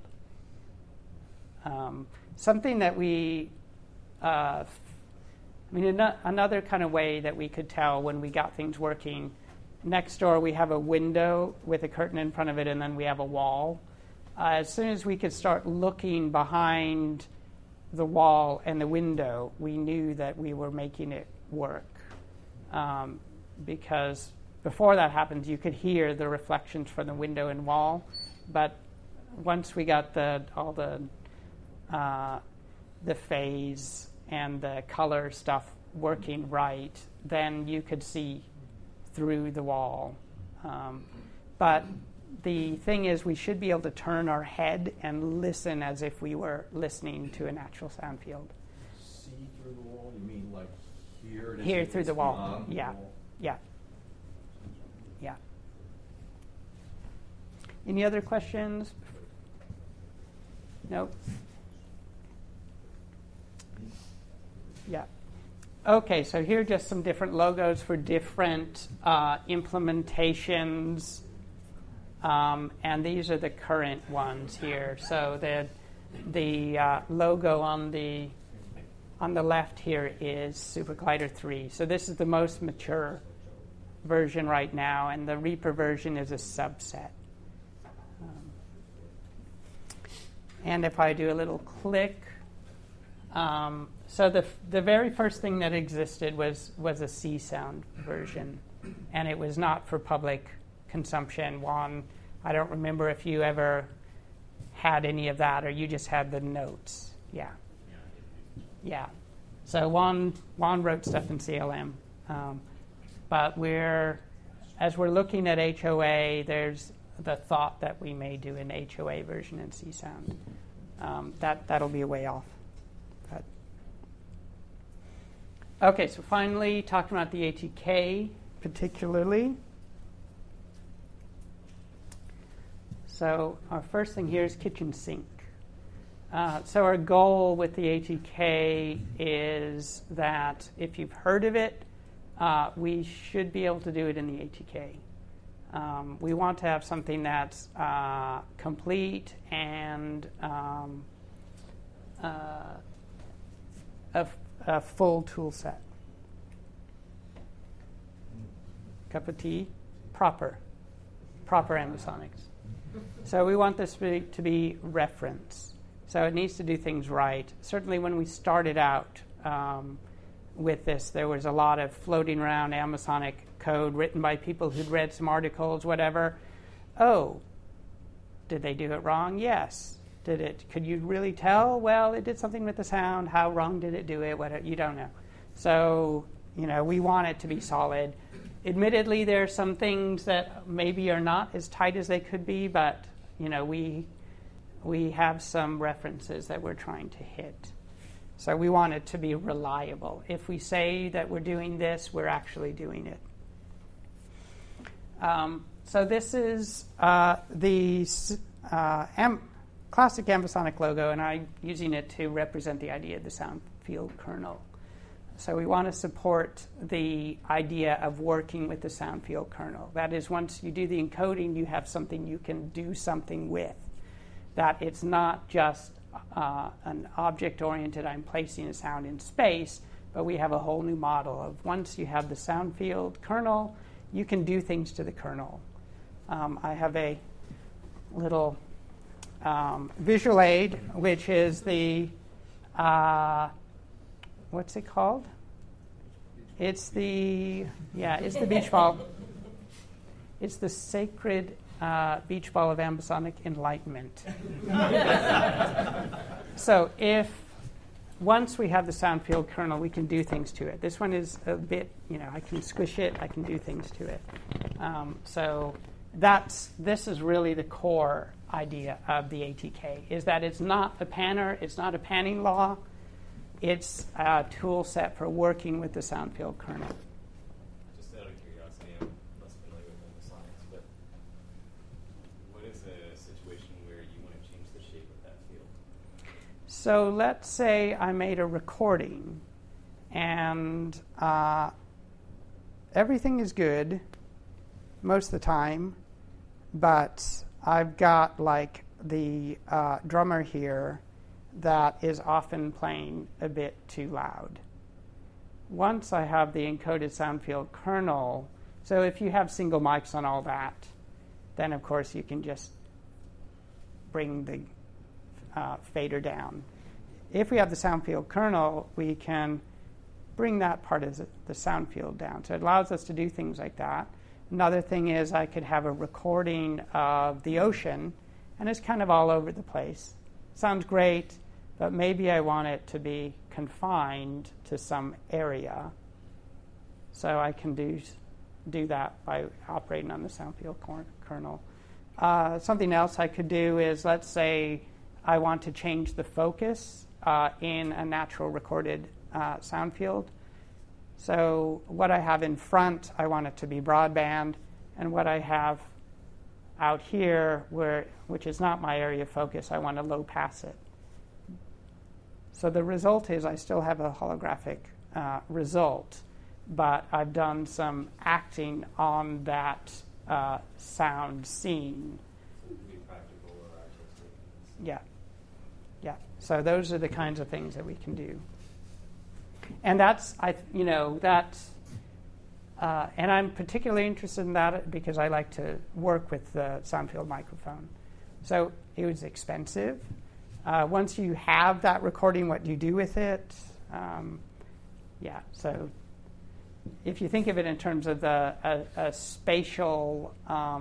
Something that we, another kind of way that we could tell when we got things working, next door we have a window with a curtain in front of it, and then we have a wall. As soon as we could start looking behind the wall and the window, we knew that we were making it work. Because before that happened, you could hear the reflections from the window and wall. But once we got all the phase and the color stuff working right, then you could see through the wall. But the thing is, we should be able to turn our head and listen as if we were listening to a natural sound field. See through the wall? You mean like here? Here through the wall. Yeah. Yeah. Yeah. Any other questions? Nope. Yeah. Okay, so here are just some different logos for different implementations. And these are the current ones here. So the logo on the left here is SuperGlider 3. So this is the most mature version right now, and the Reaper version is a subset. And if I do a little click, so the very first thing that existed was a C sound version, and it was not for public consumption. Juan, I don't remember if you ever had any of that, or you just had the notes. Yeah. Yeah. So Juan wrote stuff in CLM, but as we're looking at HOA, there's the thought that we may do an HOA version in C sound. That'll be a way off. Okay, so finally, talking about the ATK particularly. So our first thing here is kitchen sink. So our goal with the ATK is that if you've heard of it, we should be able to do it in the ATK. We want to have something that's complete and a full tool set. Cup of tea, proper ambisonics. So we want this to be reference. So it needs to do things right. Certainly when we started out with this, there was a lot of floating around ambisonic code written by people who'd read some articles, whatever. Oh, did they do it wrong? Yes. Could you really tell? Well, it did something with the sound. How wrong did it do it? You don't know. So, we want it to be solid. Admittedly, there are some things that maybe are not as tight as they could be, but, we have some references that we're trying to hit. So we want it to be reliable. If we say that we're doing this, we're actually doing it. So this is the classic ambisonic logo, and I'm using it to represent the idea of the sound field kernel. So we want to support the idea of working with the sound field kernel. That is, once you do the encoding, you have something you can do something with. That it's not just an object-oriented, I'm placing a sound in space, but we have a whole new model of once you have the sound field kernel, you can do things to the kernel. I have a little visual aid, which is the, what's it called? It's the beach ball. It's the sacred beach ball of ambisonic enlightenment. So if once we have the sound field kernel, we can do things to it. This one is a bit, I can squish it, I can do things to it. So this is really the core idea of the ATK, is that it's not a panner, it's not a panning law, it's a tool set for working with the sound field kernel. Just out of curiosity, I'm less familiar with ambisonics, but what is a situation where you want to change the shape of that field? So let's say I made a recording and everything is good most of the time, but I've got like the drummer here that is often playing a bit too loud. Once I have the encoded sound field kernel, so if you have single mics on all that, then of course you can just bring the fader down. If we have the sound field kernel, we can bring that part of the sound field down. So it allows us to do things like that. Another thing is I could have a recording of the ocean, and it's kind of all over the place. Sounds great, but maybe I want it to be confined to some area. So I can do that by operating on the sound field kernel. Something else I could do is, let's say I want to change the focus in a natural recorded sound field. So what I have in front, I want it to be broadband, and what I have out here, which is not my area of focus, I want to low pass it. So the result is I still have a holographic result, but I've done some acting on that sound scene. So it can be practical or artistic. Yeah. So those are the kinds of things that we can do. And and I'm particularly interested in that because I like to work with the sound field microphone. So it was expensive. Once you have that recording, what do you do with it? So if you think of it in terms of a spatial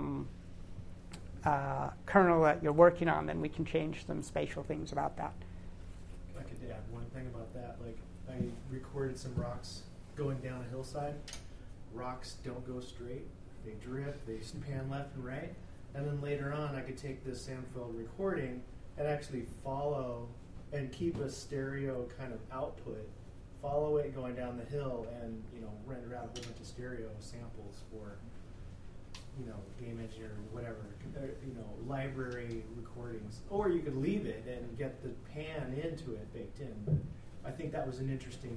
kernel that you're working on, then we can change some spatial things about that. I could add one thing about that. Like, I recorded some rocks going down a hillside. Rocks don't go straight. They drift. They pan left and right. And then later on, I could take this sound field recording and actually follow and keep a stereo kind of output, follow it going down the hill, and render out a whole bunch of stereo samples for game engineer or whatever, library recordings. Or you could leave it and get the pan into it baked in. But I think that was an interesting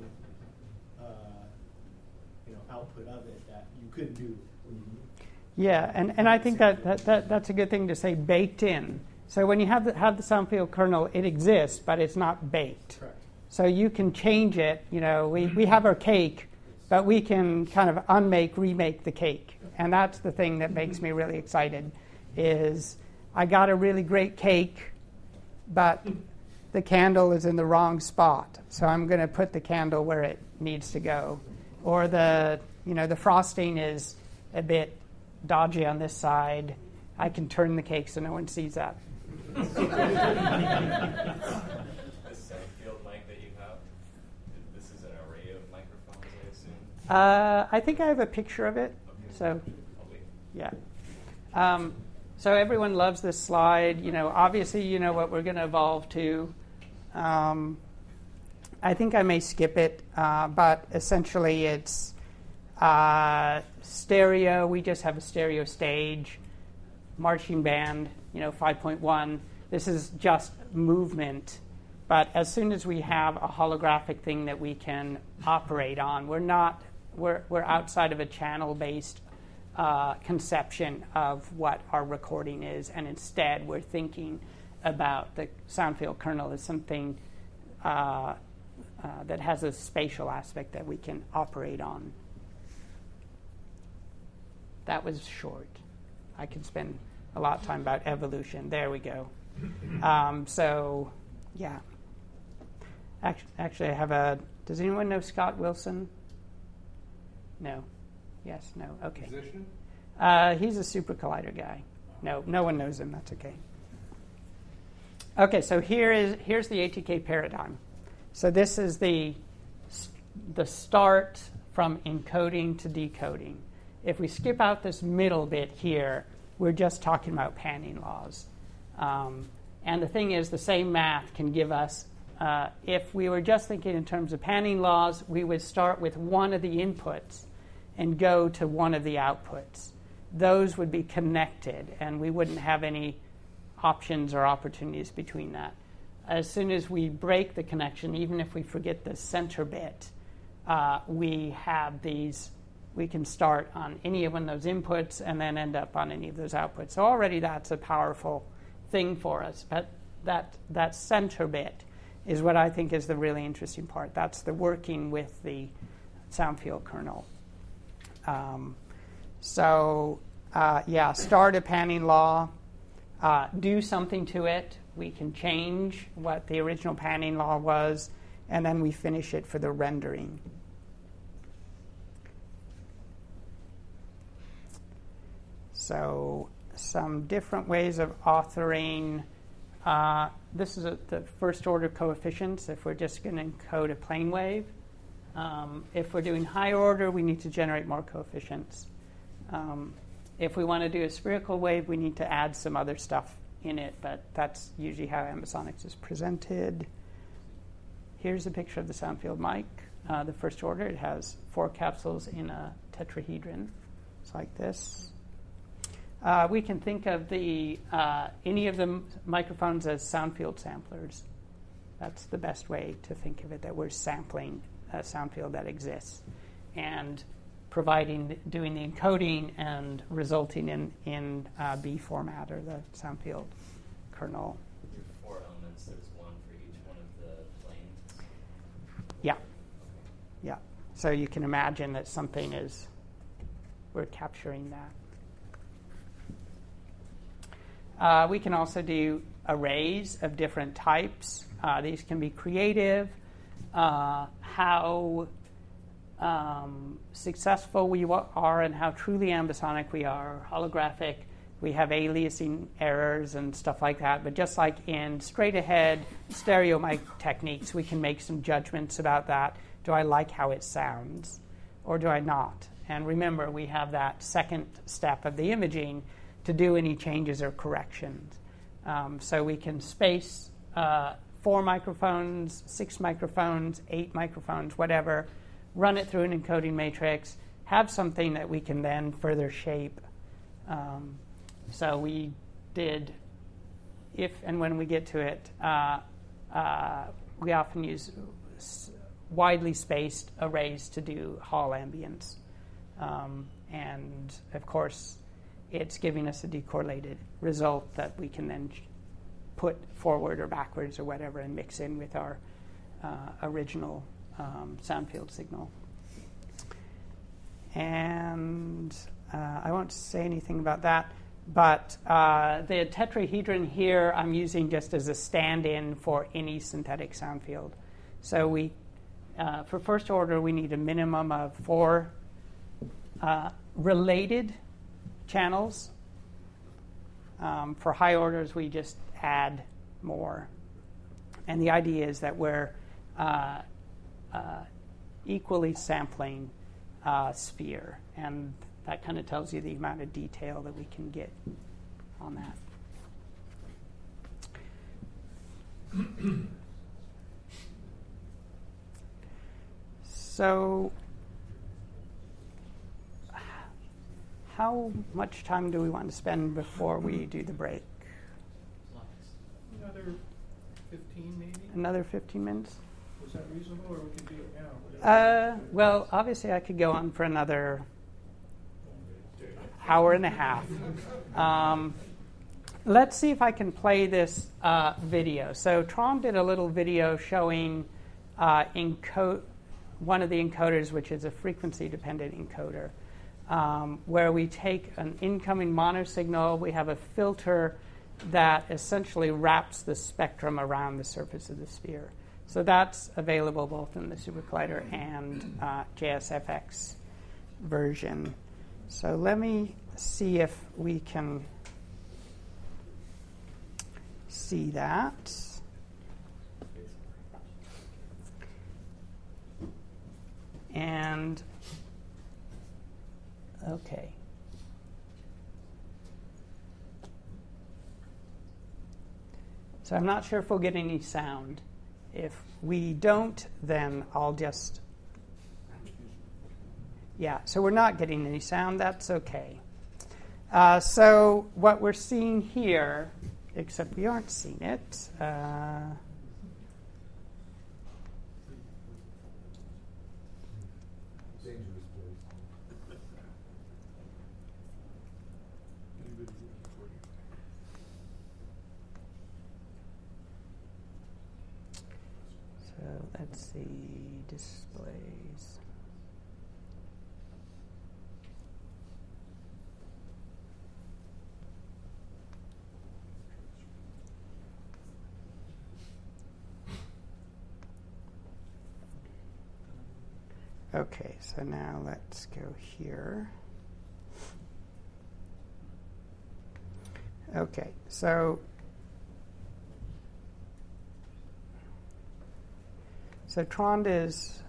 output of it that you could do. Yeah, and I think that's a good thing to say, baked in. So when you have the sound field kernel, it exists, but it's not baked. Correct. So you can change it. We have our cake, but we can kind of remake the cake. And that's the thing that makes me really excited, is I got a really great cake, but the candle is in the wrong spot. So I'm going to put the candle where it needs to go. Or the frosting is a bit dodgy on this side. I can turn the cake so no one sees that. This sound field mic that you have, this is an array of microphones, I assume? I think I have a picture of it. Okay. So, I'll wait. yeah. So everyone loves this slide. Obviously, what we're going to evolve to. I think I may skip it, but essentially it's stereo. We just have a stereo stage, marching band, 5.1. This is just movement. But as soon as we have a holographic thing that we can operate on, we're outside of a channel-based conception of what our recording is, and instead we're thinking about the sound field kernel as something that has a spatial aspect that we can operate on. That was short. I could spend a lot of time about evolution. There we go. Yeah. Actually, I have does anyone know Scott Wilson? No. Yes, no. Okay. Musician? He's a super collider guy. No one knows him. That's okay. Okay, so here's the ATK paradigm. So this is the start from encoding to decoding. If we skip out this middle bit here, we're just talking about panning laws. And the thing is, the same math can give us, if we were just thinking in terms of panning laws, we would start with one of the inputs and go to one of the outputs. Those would be connected, and we wouldn't have any options or opportunities between that. As soon as we break the connection, even if we forget the center bit, we have these. We can start on any of one of those inputs and then end up on any of those outputs. So already that's a powerful thing for us. But that center bit is what I think is the really interesting part. That's the working with the sound field kernel. Start a panning law, do something to it. We can change what the original panning law was, and then we finish it for the rendering. So some different ways of authoring. This is the first order coefficients if we're just going to encode a plane wave. If we're doing high order, we need to generate more coefficients. If we want to do a spherical wave, we need to add some other stuff in it, but that's usually how ambisonics is presented. Here's a picture of the sound field mic. The first order, it has 4 capsules in a tetrahedron. It's like this. We can think of any of the microphones as sound field samplers. That's the best way to think of it, that we're sampling a sound field that exists and doing the encoding and resulting in B format, or the sound field kernel. Your 4 elements, there's one for each one of the planes? Yeah. Yeah. So you can imagine that we're capturing that. We can also do arrays of different types. These can be creative. How successful we are and how truly ambisonic we are, holographic. We have aliasing errors and stuff like that. But just like in straight-ahead stereo mic techniques, we can make some judgments about that. Do I like how it sounds, or do I not? And remember, we have that second step of the imaging to do any changes or corrections. So we can space 4 microphones, 6 microphones, 8 microphones, whatever, run it through an encoding matrix, have something that we can then further shape. So we did, if and when we get to it, we often use widely spaced arrays to do Hall ambience. And, of course, it's giving us a decorrelated result that we can then put forward or backwards or whatever and mix in with our original sound field signal. And I won't say anything about that, but the tetrahedron here I'm using just as a stand-in for any synthetic sound field. So we, for first order, we need a minimum of 4 related channels. For high orders, we just add more. And the idea is that we're equally sampling sphere. And that kind of tells you the amount of detail that we can get on that. So how much time do we want to spend before we do the break? Another 15 maybe? Another 15 minutes? Was that reasonable, or we could do it now? Well, obviously I could go on for another hour and a half. Let's see if I can play this video. So Tron did a little video showing one of the encoders, which is a frequency-dependent encoder, where we take an incoming mono signal, we have a filter that essentially wraps the spectrum around the surface of the sphere. So that's available both in the Super Collider and JSFX version. So let me see if we can see that. And okay. So I'm not sure if we'll get any sound. If we don't, then I'll just... Yeah, so we're not getting any sound. That's okay. So what we're seeing here, except we aren't seeing it... So let's see, displays. Okay, so now let's go here. Okay, so Trond is,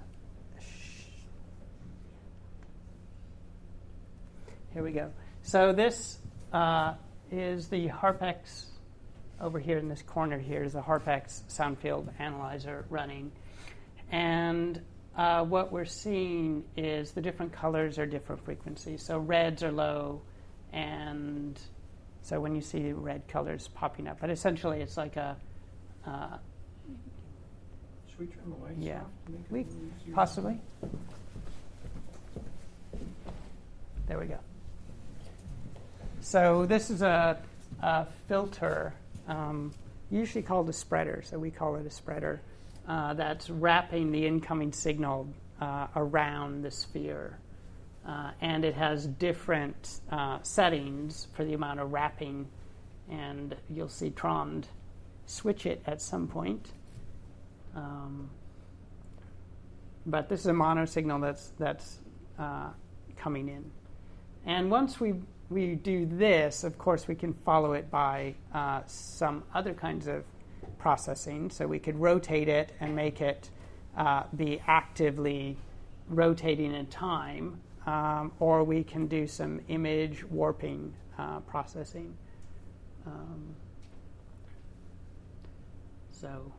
here we go. So this is the HARPEX over here in this corner here is the HARPEX sound field analyzer running. And what we're seeing is the different colors are different frequencies. So reds are low, and so when you see red colors popping up. But essentially it's like a... Should we turn the lights Yeah, off? possibly. There we go. So this is a filter, usually called a spreader. So we call it a spreader that's wrapping the incoming signal around the sphere, and it has different settings for the amount of wrapping. And you'll see Trond switch it at some point. But this is a mono signal that's coming in. And once we do this, of course, we can follow it by some other kinds of processing. So we could rotate it and make it be actively rotating in time, or we can do some image warping processing. So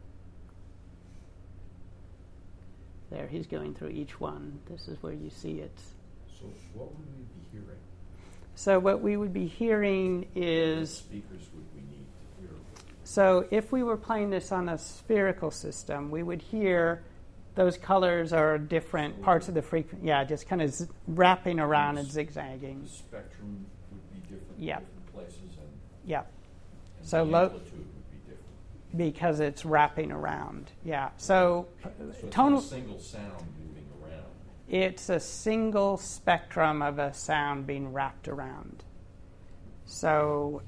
there, he's going through each one. This is where you see it. So what would we be hearing? So what we would be hearing is... What speakers would we need to hear? So if we were playing this on a spherical system, we would hear those colors are different parts of the frequency. Yeah, just kind of wrapping around and zigzagging. The spectrum would be different Yeah. in different places, and, Yeah. and So the low... amplitude would be different. Because it's wrapping around. Yeah. So So it's tonal... not a single sound moving around. It's a single spectrum of a sound being wrapped around. So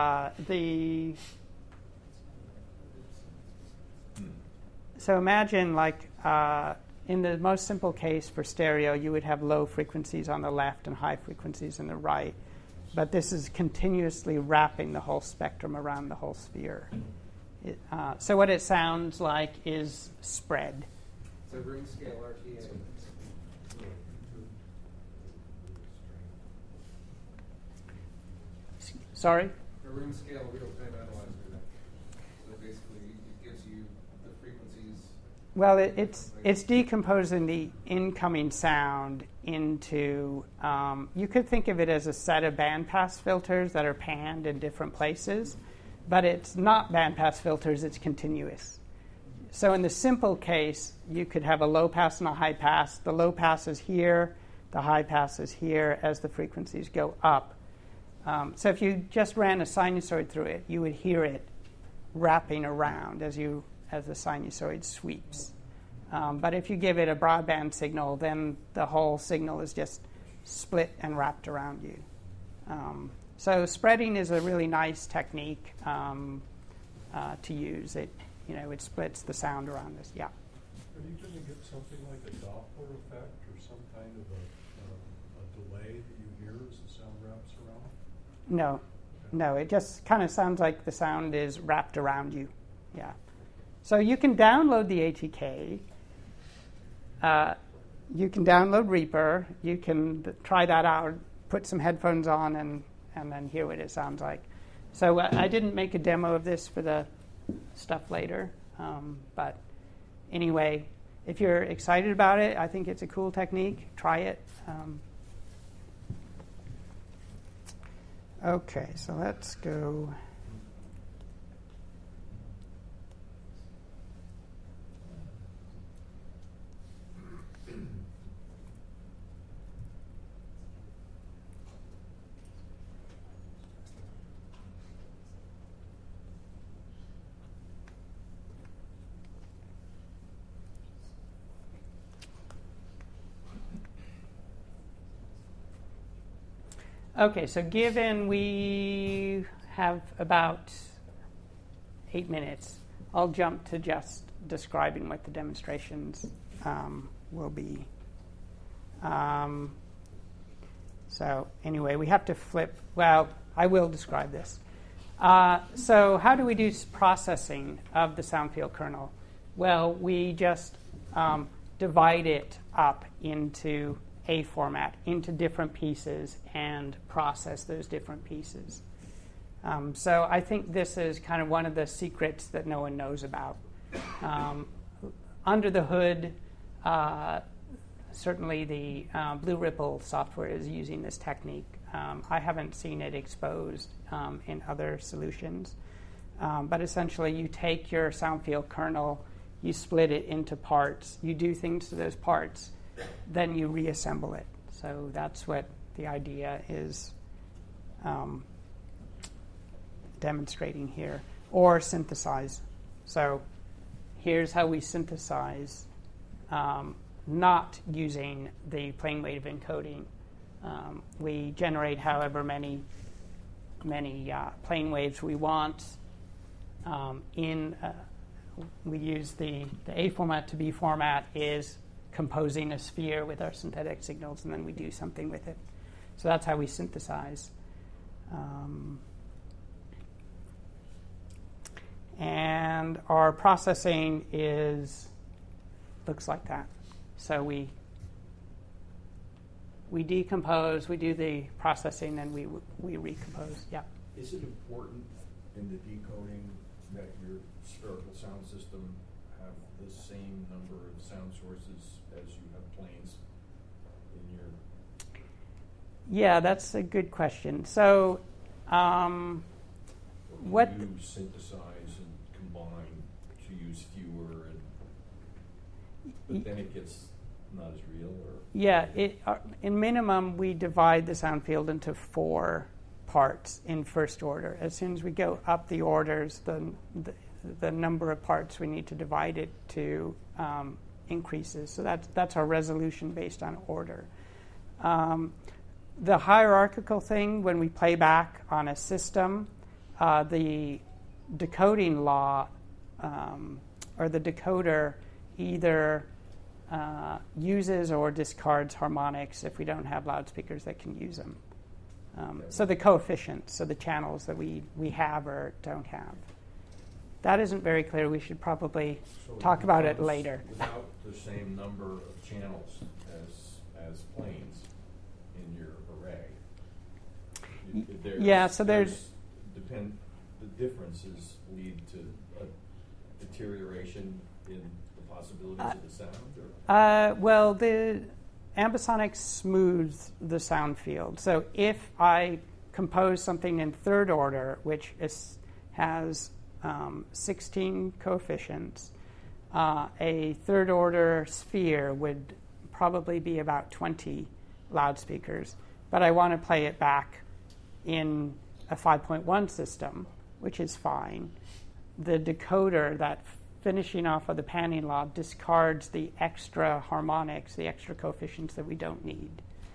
So imagine, like, in the most simple case for stereo, you would have low frequencies on the left and high frequencies on the right. But this is continuously wrapping the whole spectrum around the whole sphere. So what it sounds like is spread. So room scale RTA. Sorry? A room scale real-time analyzer. So basically, it gives you the frequencies. Well, it's decomposing the incoming sound into, you could think of it as a set of bandpass filters that are panned in different places, but it's not bandpass filters, it's continuous. So in the simple case, you could have a low pass and a high pass. The low pass is here, the high pass is here as the frequencies go up. So if you just ran a sinusoid through it, you would hear it wrapping around as the sinusoid sweeps. But if you give it a broadband signal, then the whole signal is just split and wrapped around you. So spreading is a really nice technique to use. It splits the sound around us. Yeah. Are you going to get something like a Doppler effect or some kind of a delay that you hear as the sound wraps around? No. No, it just kind of sounds like the sound is wrapped around you. Yeah. So you can download the ATK. you can download Reaper. You can try that out, put some headphones on, and then hear what it sounds like. So I didn't make a demo of this for the stuff later. But anyway, if you're excited about it, I think it's a cool technique. Try it. Okay, so let's go. Okay, so given we have about 8 minutes, I'll jump to just describing what the demonstrations will be. So anyway, we have to flip. Well, I will describe this. So how do we do processing of the sound field kernel? Well, we just divide it up into a format, into different pieces, and process those different pieces. So I think this is kind of one of the secrets that no one knows about. Under the hood, certainly the Blue Ripple software is using this technique. I haven't seen it exposed in other solutions. But essentially, you take your sound field kernel, you split it into parts, you do things to those parts, then you reassemble it. So that's what the idea is demonstrating here. Or synthesize. So here's how we synthesize, not using the plane wave encoding. We generate however many plane waves we want. We use the A format to B format is composing a sphere with our synthetic signals, and then we do something with it. So that's how we synthesize. And our processing looks like that. So we decompose, we do the processing, and we recompose. Yeah. Is it important in the decoding that your spherical sound system have the same number of sound sources as you have planes in your? Yeah, that's a good question. So, what you synthesize and combine to use fewer, but then it gets not as real, or? Yeah, in minimum, we divide the sound field into 4 parts in first order. As soon as we go up the orders, the number of parts we need to divide it to increases. So that's our resolution based on order. The hierarchical thing, when we play back on a system, the decoding law or the decoder either uses or discards harmonics if we don't have loudspeakers that can use them. So the coefficients, so the channels that we have or don't have. That isn't very clear. We should probably talk about it later. Without the same number of channels as planes in your array. Yeah, so the differences lead to a deterioration in the possibilities of the sound? Well, the ambisonics smooths the sound field. So if I compose something in third order, which has 16 coefficients, a third order sphere would probably be about 20 loudspeakers. But I want to play it back in a 5.1 system, which is fine. The decoder, that finishing off of the panning law, discards the extra harmonics, the extra coefficients that we don't need.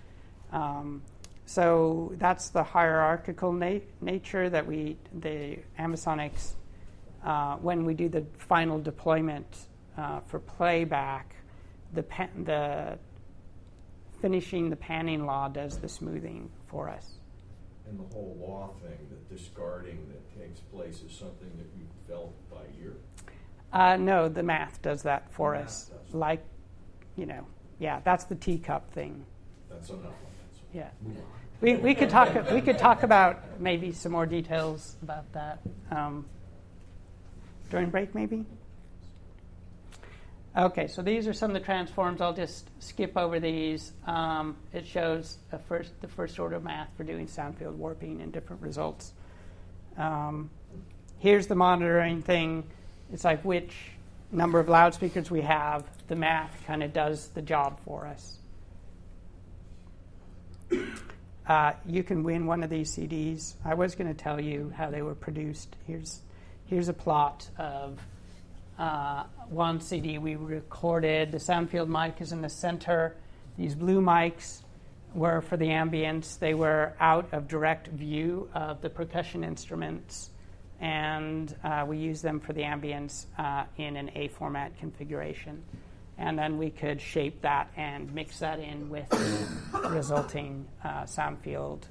So that's the hierarchical nature that the ambisonics, when we do the final deployment for playback, the finishing the panning law does the smoothing for us. And the whole law thing, the discarding that takes place, is something that you developed by ear? No, the math does that for us. Yeah, that's the teacup thing. That's enough. Yeah. Move on. We could talk about maybe some more details about that during break, maybe. Okay, so these are some of the transforms. I'll just skip over these. It shows the first order math for doing sound field warping and different results. Here's the monitoring thing. It's like which number of loudspeakers we have. The math kind of does the job for us. You can win one of these CDs. I was going to tell you how they were produced. Here's a plot of one CD we recorded. The sound field mic is in the center. These blue mics were for the ambience. They were out of direct view of the percussion instruments, and we used them for the ambience in an A format configuration. And then we could shape that and mix that in with the resulting sound field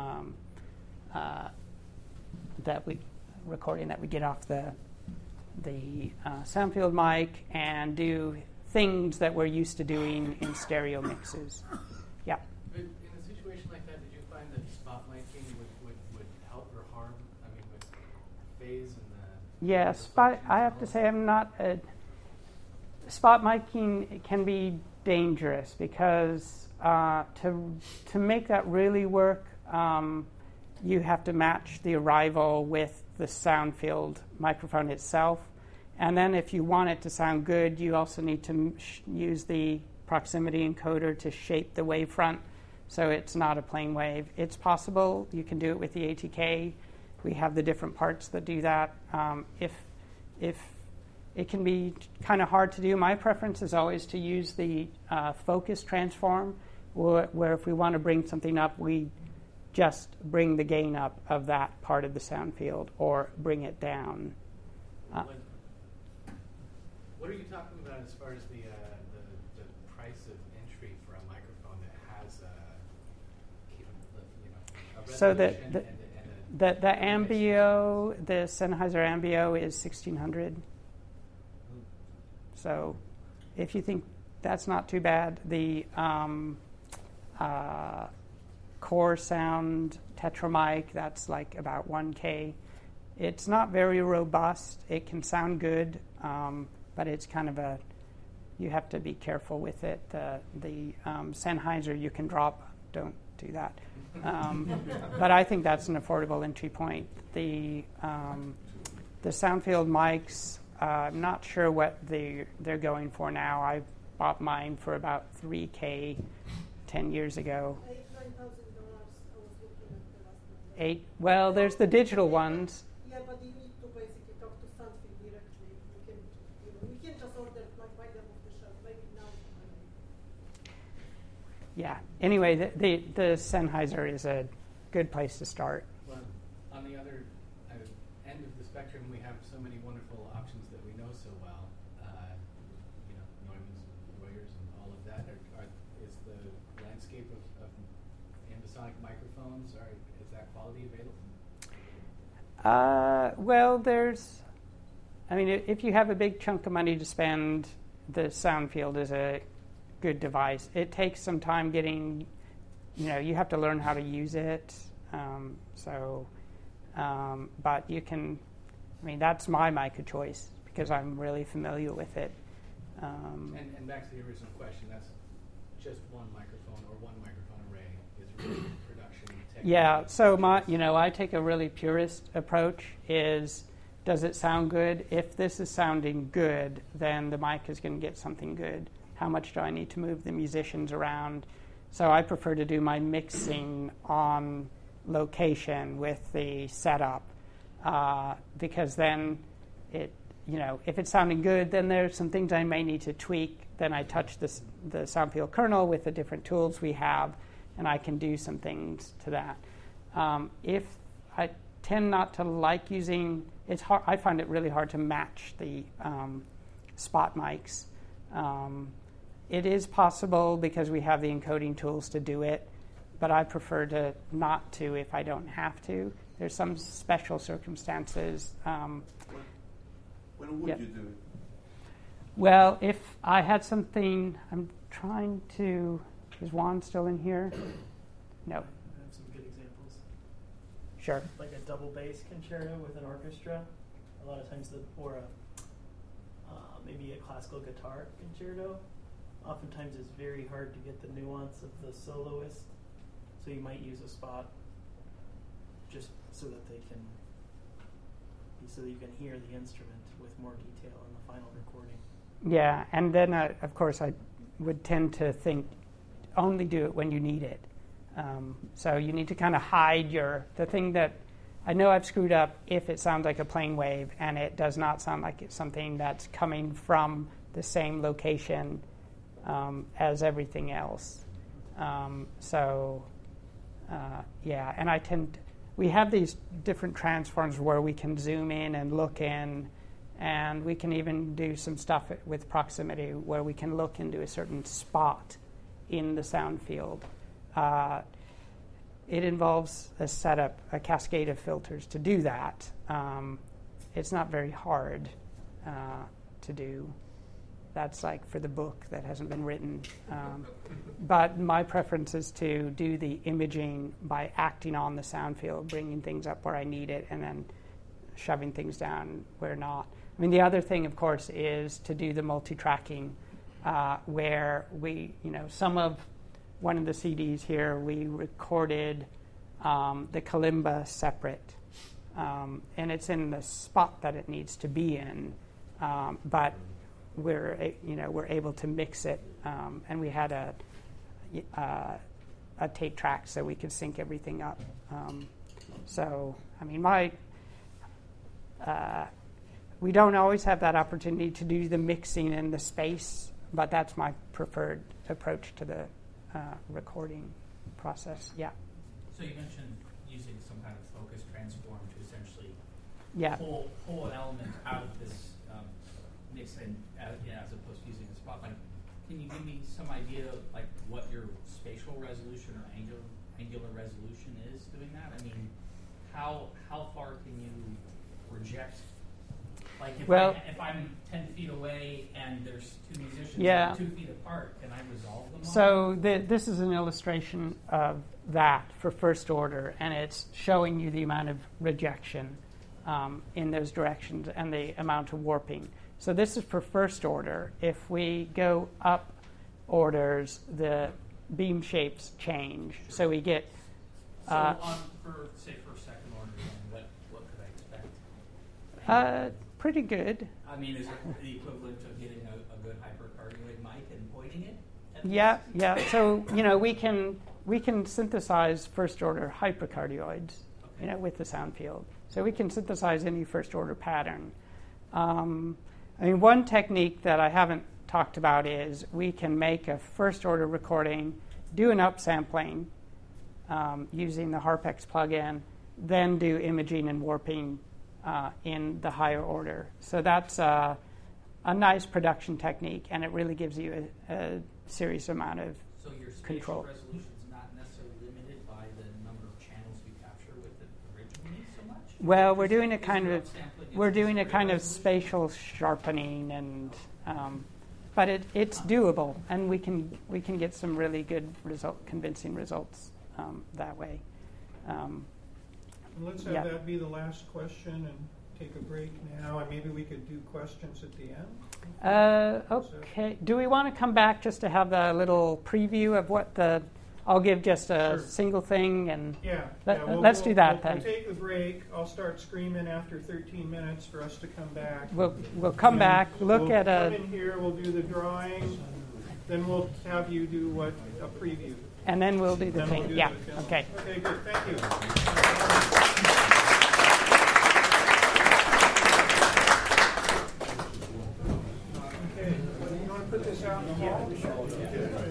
recording that we get off the sound field mic, and do things that we're used to doing in stereo mixes. Yeah. In a situation like that, did you find that spot miking would help or harm? I mean, with phase and the... Yeah, I have to say I'm not... spot miking can be dangerous because to make that really work, you have to match the arrival with the sound field microphone itself. And then if you want it to sound good, you also need to use the proximity encoder to shape the wavefront so it's not a plain wave. It's possible. You can do it with the ATK. We have the different parts that do that. If it can be kind of hard to do. My preference is always to use the focus transform, where if we want to bring something up, we just bring the gain up of that part of the sound field or bring it down. What are you talking about as far as the price of entry for a microphone that has a so resolution the Ambio, the Sennheiser Ambio is $1,600. So if you think that's not too bad, the Core Sound Tetramic, that's like about $1,000. It's not very robust. It can sound good, but it's kind of you have to be careful with it. The Sennheiser you can drop. Don't do that. But I think that's an affordable entry point. The Soundfield mics, I'm not sure what they're going for now. I bought mine for about $3,000 10 years ago. Well, there's the digital ones. Yeah, but you need to basically talk to Soundfield directly. You can just order like buy them off the shelf. Maybe now. Yeah. Anyway, the Sennheiser is a good place to start. Well, on the other end of the spectrum, we have so many wonderful options that we know so well. Neumanns, Royers, and all of that. Is the landscape of ambisonic microphones, is that quality available? Well, if you have a big chunk of money to spend, the Soundfield is a good device. It takes some time getting, you have to learn how to use it. But you can, that's my mic of choice because I'm really familiar with it. And back to the original question, that's just one microphone or one microphone array is really production technique. Yeah, so I take a really purist approach is, does it sound good? If this is sounding good, then the mic is going to get something good. How much do I need to move the musicians around? So I prefer to do my mixing on location with the setup because then if it's sounding good, then there's some things I may need to tweak. Then I touch the Soundfield kernel with the different tools we have, and I can do some things to that. If I tend not to like using, it's hard. I find it really hard to match the spot mics. It is possible because we have the encoding tools to do it, but I prefer to not to if I don't have to. There's some special circumstances. When would you do it? Well, if I had something, I'm trying to. Is Juan still in here? No. I have some good examples. Sure. Like a double bass concerto with an orchestra. A lot of times, maybe a classical guitar concerto. Oftentimes, it's very hard to get the nuance of the soloist. So you might use a spot just so that you can hear the instrument with more detail in the final recording. Yeah, and then of course I would tend to think only do it when you need it. So you need to kind of hide the thing that I know I've screwed up if it sounds like a plane wave and it does not sound like it's something that's coming from the same location as everything else. Yeah, and we have these different transforms where we can zoom in and look in, and we can even do some stuff with proximity where we can look into a certain spot in the sound field. It involves a cascade of filters to do that. It's not very hard to do. That's like for the book that hasn't been written. But my preference is to do the imaging by acting on the sound field, bringing things up where I need it, and then shoving things down where not. I mean, the other thing, of course, is to do the multi-tracking, where one of the CDs here, we recorded the kalimba separate, and it's in the spot that it needs to be in, but we're able to mix it, and we had a tape track so we could sync everything up. So, I mean, we don't always have that opportunity to do the mixing in the space, but that's my preferred approach to the recording process. Yeah. So you mentioned using some kind of focus transform to essentially Yeah. pull an element out of this mix and as opposed to using a spot. Like, can you give me some idea of like what your spatial resolution or angular resolution is doing that? I mean, how far can you project? Like if I'm 10 feet away and there's two musicians 2 feet apart, can I resolve them all? So this is an illustration of that for first order, and it's showing you the amount of rejection in those directions and the amount of warping. So this is for first order. If we go up orders, the beam shapes change. So we get... for second order, then what could I expect? Pretty good. I mean, is it the equivalent of getting a good hypercardioid mic and pointing it? Yeah. So we can synthesize first order hypercardioids, with the sound field. So we can synthesize any first order pattern. I mean, one technique that I haven't talked about is we can make a first order recording, do an upsampling using the Harpex plugin, then do imaging and warping in the higher order. So that's a nice production technique, and it really gives you a serious amount of control. So your spatial resolution is not necessarily limited by the number of channels you capture with it originally so much? Well, we're doing a kind of spatial sharpening, and but it's doable, and we can get some really good convincing results that way. Let's have that be the last question and take a break now, and maybe we could do questions at the end. Okay. Do we want to come back just to have the little preview of what I'll give just a single thing, and let's do that then. We'll take the break. I'll start screaming after 13 minutes for us to come back. We'll come back. We'll come in here. We'll do the drawing. Then we'll have you do a preview. And then we'll do the thing. Okay. Okay, good. Thank you. Okay, you want to put this out in the hall?